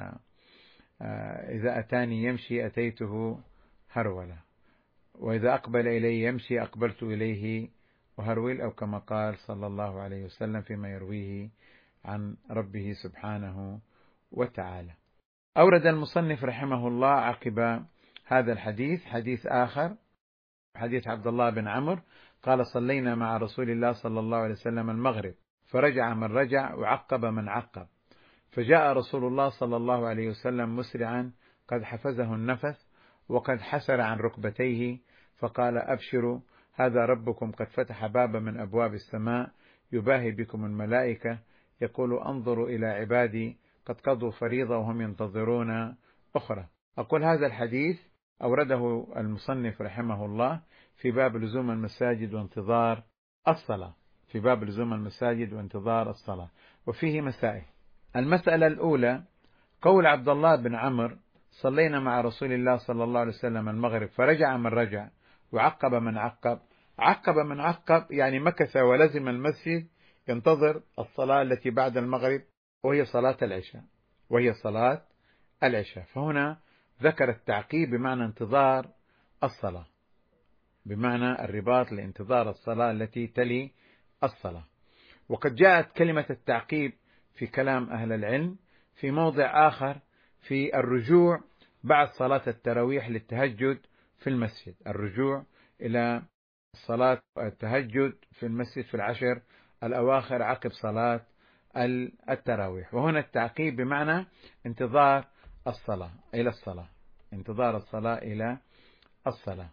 إذا أتاني يمشي أتيته هرولة، وإذا أقبل إلي يمشي أقبلت إليه وهرول، أو كما قال صلى الله عليه وسلم فيما يرويه عن ربه سبحانه وتعالى. أورد المصنف رحمه الله عقب هذا الحديث حديث آخر، حديث عبد الله بن عمرو قال: صلينا مع رسول الله صلى الله عليه وسلم المغرب، فرجع من رجع وعقب من عقب، فجاء رسول الله صلى الله عليه وسلم مسرعا قد حفزه النفس وقد حسر عن ركبتيه، فقال: أبشروا، هذا ربكم قد فتح بابا من أبواب السماء يباهي بكم الملائكة، يقول: انظروا إلى عبادي قد قضوا فريضة وهم ينتظرون أخرى. أقول هذا الحديث أورده المصنف رحمه الله في باب لزوم المساجد وانتظار الصلاة، في باب لزوم المساجد وانتظار الصلاة، وفيه مسائل. المسألة الأولى: قول عبد الله بن عمرو: صلينا مع رسول الله صلى الله عليه وسلم المغرب فرجع من رجع وعقب من عقب. عقب من عقب يعني مكث ولزم المسجد ينتظر الصلاة التي بعد المغرب، وهي صلاة العشاء، وهي صلاة العشاء. فهنا ذكر التعقيب بمعنى انتظار الصلاة، بمعنى الرباط لانتظار الصلاة التي تلي الصلاة. وقد جاءت كلمة التعقيب في كلام أهل العلم في موضع آخر في الرجوع بعد صلاة التراويح للتهجد في المسجد، الرجوع إلى صلاة التهجد في المسجد في العشر الأواخر عقب صلاة التراويح. وهنا التعقيب بمعنى انتظار الصلاة إلى الصلاة، انتظار الصلاة إلى الصلاة.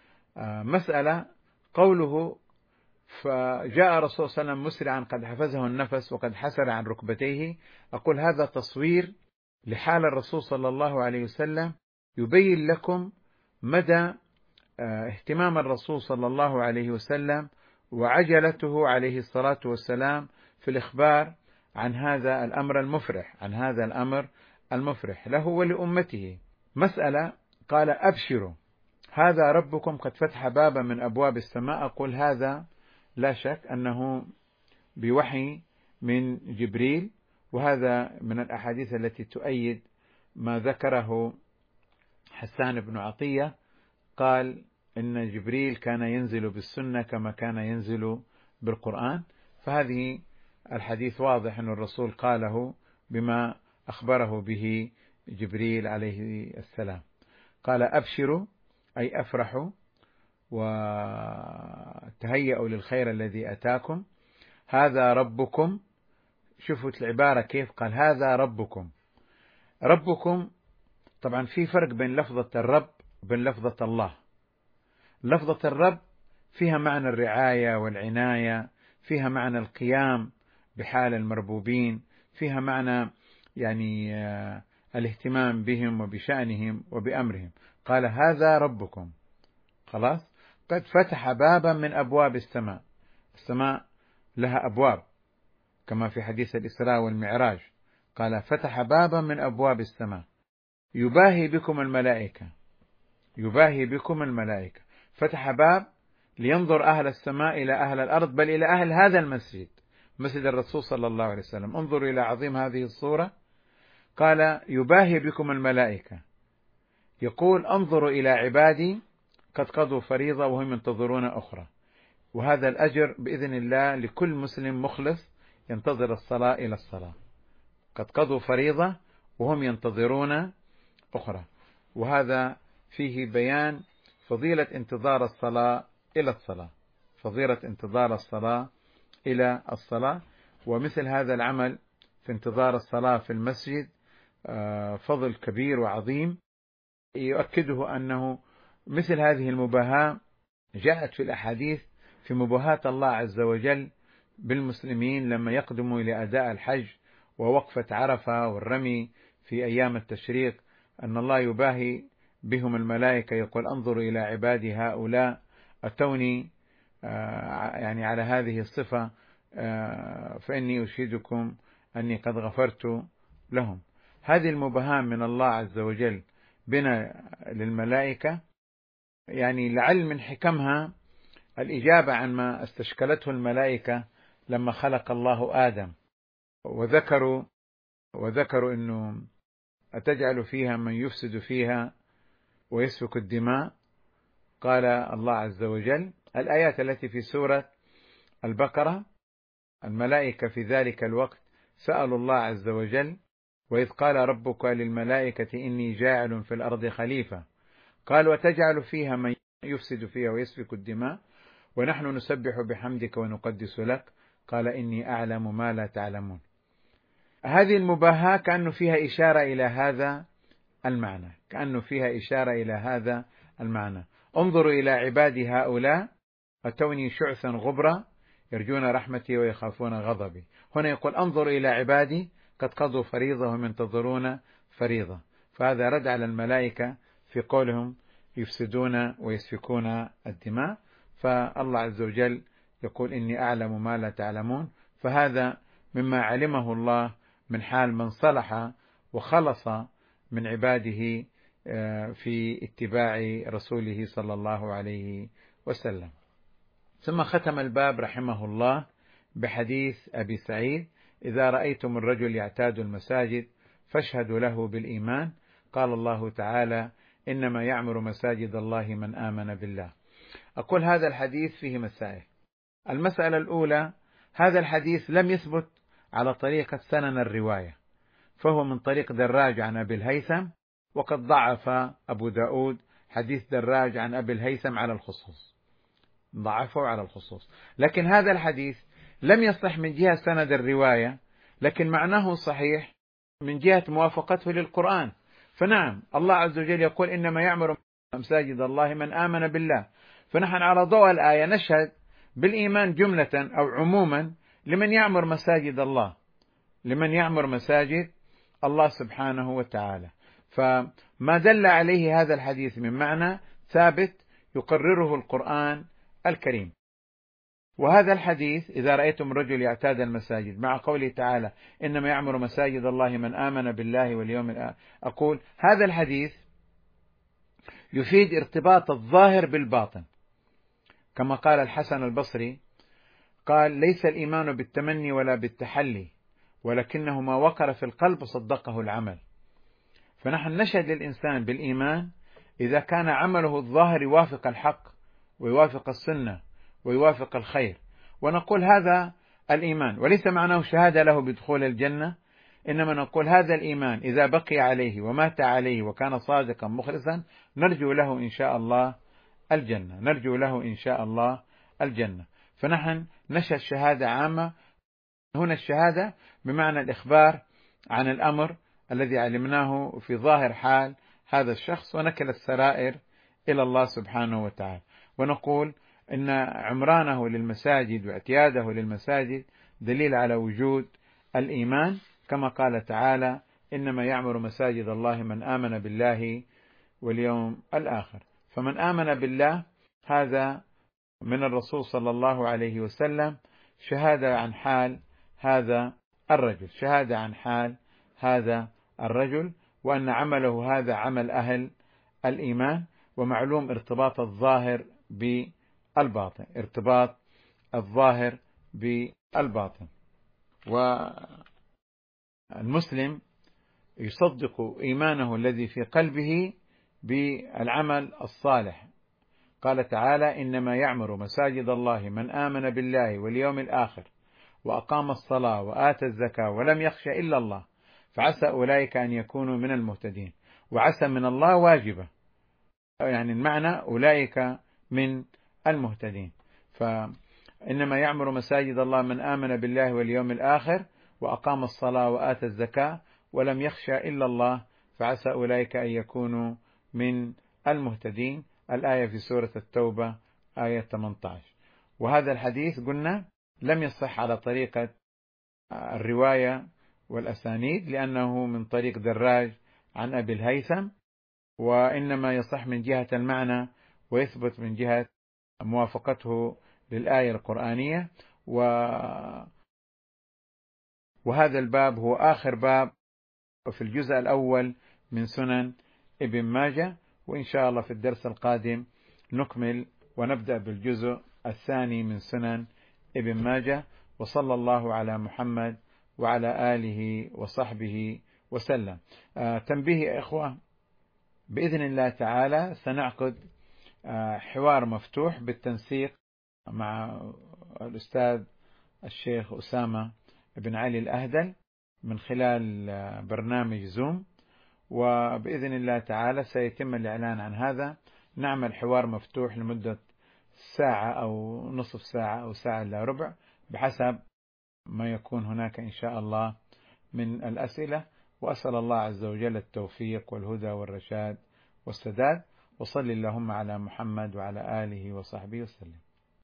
مسألة قوله: فجاء رسول صلى الله عليه وسلم مسرعا قد حفزه النفس وقد حسر عن ركبتيه. أقول هذا تصوير لحال الرسول صلى الله عليه وسلم يبين لكم مدى اهتمام الرسول صلى الله عليه وسلم وعجلته عليه الصلاة والسلام في الإخبار عن هذا الأمر المفرح، عن هذا الأمر المفرح له ولأمته. مسألة: قال: أبشروا، هذا ربكم قد فتح بابا من أبواب السماء. أقول هذا لا شك أنه بوحي من جبريل، وهذا من الأحاديث التي تؤيد ما ذكره حسان بن عطية، قال إن جبريل كان ينزل بالسنة كما كان ينزل بالقرآن. فهذه الحديث واضح أن الرسول قاله بما أخبره به جبريل عليه السلام. قال: أبشروا أي أفرحوا وتهيئوا للخير الذي أتاكم، هذا ربكم. شوفوا العبارة كيف قال: هذا ربكم. ربكم طبعا في فرق بين لفظة الرب وبين لفظة الله. لفظة الرب فيها معنى الرعاية والعناية، فيها معنى القيام بحال المربوبين، فيها معنى يعني الاهتمام بهم وبشأنهم وبأمرهم. قال: هذا ربكم، خلاص قد فتح بابا من أبواب السماء. السماء لها أبواب كما في حديث الإسراء والمعراج، قال: فتح بابا من أبواب السماء يباهي بكم الملائكة، يباهي بكم الملائكة. فتح باب لينظر أهل السماء إلى أهل الأرض، بل إلى أهل هذا المسجد، مسجد الرسول صلى الله عليه وسلم. انظروا إلى عظيم هذه الصورة. قال يباهي بكم الملائكة، يقول انظروا إلى عبادي قد قضوا فريضة وهم ينتظرون أخرى. وهذا الأجر بإذن الله لكل مسلم مخلص ينتظر الصلاة إلى الصلاة. قد قضوا فريضة وهم ينتظرون أخرى. وهذا فيه بيان فضيلة انتظار الصلاة إلى الصلاة، فضيلة انتظار الصلاة إلى الصلاة. ومثل هذا العمل في انتظار الصلاة في المسجد فضل كبير وعظيم، يؤكده أنه مثل هذه المباهاة جاءت في الأحاديث في مباهاة الله عز وجل بالمسلمين لما يقدموا إلى أداء الحج ووقفة عرفة والرمي في أيام التشريق، أن الله يباهي بهم الملائكة، يقول انظروا إلى عبادي هؤلاء أتوني يعني على هذه الصفة فإني أشهدكم أني قد غفرت لهم. هذه المباهاة من الله عز وجل بنا للملائكة، يعني لعل من حكمها الإجابة عن ما استشكلته الملائكة لما خلق الله آدم، وذكروا أنه أتجعل فيها من يفسد فيها ويسفك الدماء. قال الله عز وجل الآيات التي في سورة البقرة: الملائكة في ذلك الوقت سألوا الله عز وجل وإذ قال ربك للملائكة إني جاعل في الأرض خليفة قال وتجعل فيها من يفسد فيها ويسفك الدماء ونحن نسبح بحمدك ونقدس لك قال إني أعلم ما لا تعلمون. هذه المباهاة كأنه فيها إشارة إلى هذا المعنى، كأنه فيها إشارة إلى هذا المعنى. انظروا إلى عبادي هؤلاء أتوني شعثا غبرا يرجون رحمتي ويخافون غضبي. هنا يقول انظروا إلى عبادي قد قضوا فريضة وهم ينتظرون فريضة. فهذا رد على الملائكة في قولهم يفسدون ويسفكون الدماء. فالله عز وجل يقول إني أعلم ما لا تعلمون. فهذا مما علمه الله من حال من صلح وخلص من عباده في اتباع رسوله صلى الله عليه وسلم. ثم ختم الباب رحمه الله بحديث أبي سعيد: إذا رأيتم الرجل يعتاد المساجد فاشهدوا له بالإيمان. قال الله تعالى: إنما يعمر مساجد الله من آمن بالله. أقول هذا الحديث فيه مسائل. المسألة الأولى: هذا الحديث لم يثبت على طريقة سنن الرواية، فهو من طريق دراج عن أبي الهيثم، وقد ضعف أبو داود حديث دراج عن أبي الهيثم على الخصوص، ضعفه على الخصوص. لكن هذا الحديث لم يصح من جهة سند الرواية، لكن معناه صحيح من جهة موافقته للقرآن. فنعم الله عز وجل يقول إنما يعمر مساجد الله من آمن بالله، فنحن على ضوء الآية نشهد بالإيمان جملة أو عموما لمن يعمر مساجد الله، لمن يعمر مساجد الله سبحانه وتعالى. فما دل عليه هذا الحديث من معنى ثابت يقرره القرآن الكريم. وهذا الحديث إذا رأيتم الرجل يعتاد المساجد مع قوله تعالى إنما يعمر مساجد الله من آمن بالله واليوم الآخر، أقول هذا الحديث يفيد ارتباط الظاهر بالباطن، كما قال الحسن البصري قال: ليس الإيمان بالتمني ولا بالتحلي ولكنه ما وقر في القلب صدقه العمل. فنحن نشهد للإنسان بالإيمان إذا كان عمله الظاهر يوافق الحق ويوافق السنة ويوافق الخير، ونقول هذا الإيمان، وليس معناه شهادة له بدخول الجنة، إنما نقول هذا الإيمان إذا بقي عليه ومات عليه وكان صادقا مخلصا نرجو له إن شاء الله الجنة، نرجو له إن شاء الله الجنة. فنحن نشهد شهادة عامة. هنا الشهادة بمعنى الإخبار عن الأمر الذي علمناه في ظاهر حال هذا الشخص، ونكل السرائر إلى الله سبحانه وتعالى. ونقول إن عمرانه للمساجد واعتياده للمساجد دليل على وجود الإيمان، كما قال تعالى: إنما يعمر مساجد الله من آمن بالله واليوم الآخر. فمن آمن بالله هذا من الرسول صلى الله عليه وسلم شهادة عن حال هذا الرجل، شهادة عن حال هذا الرجل، وأن عمله هذا عمل أهل الإيمان. ومعلوم ارتباط الظاهر بالباطن، ارتباط الظاهر بالباطن. والمسلم يصدق إيمانه الذي في قلبه بالعمل الصالح. قال تعالى: إنما يعمر مساجد الله من آمن بالله واليوم الآخر وأقام الصلاة وآتى الزكاة ولم يخش إلا الله فعسى أولئك أن يكونوا من المهتدين. وعسى من الله واجبة، يعني المعنى أولئك من المهتدين. فإنما يعمر مساجد الله من آمن بالله واليوم الآخر وأقام الصلاة وآتى الزكاة ولم يخشى إلا الله فعسى أولئك أن يكونوا من المهتدين. الآية في سورة التوبة آية 18. وهذا الحديث قلنا لم يصح على طريقة الرواية والأسانيد، لأنه من طريق دراج عن أبي الهيثم، وإنما يصح من جهة المعنى ويثبت من جهة موافقته للآية القرآنية. وهذا الباب هو آخر باب في الجزء الأول من سنن ابن ماجه، وإن شاء الله في الدرس القادم نكمل ونبدأ بالجزء الثاني من سنن ابن ماجه. وصلى الله على محمد وعلى آله وصحبه وسلم. تنبيه يا إخوة، بإذن الله تعالى سنعقد حوار مفتوح بالتنسيق مع الأستاذ الشيخ أسامة بن علي الأهدل من خلال برنامج زوم، وبإذن الله تعالى سيتم الإعلان عن هذا. نعمل حوار مفتوح لمدة ساعة أو نصف ساعة أو ساعة إلا ربع بحسب ما يكون هناك إن شاء الله من الأسئلة. وأسأل الله عز وجل التوفيق والهدى والرشاد والسداد. وصل اللهم على محمد وعلى آله وصحبه وسلم.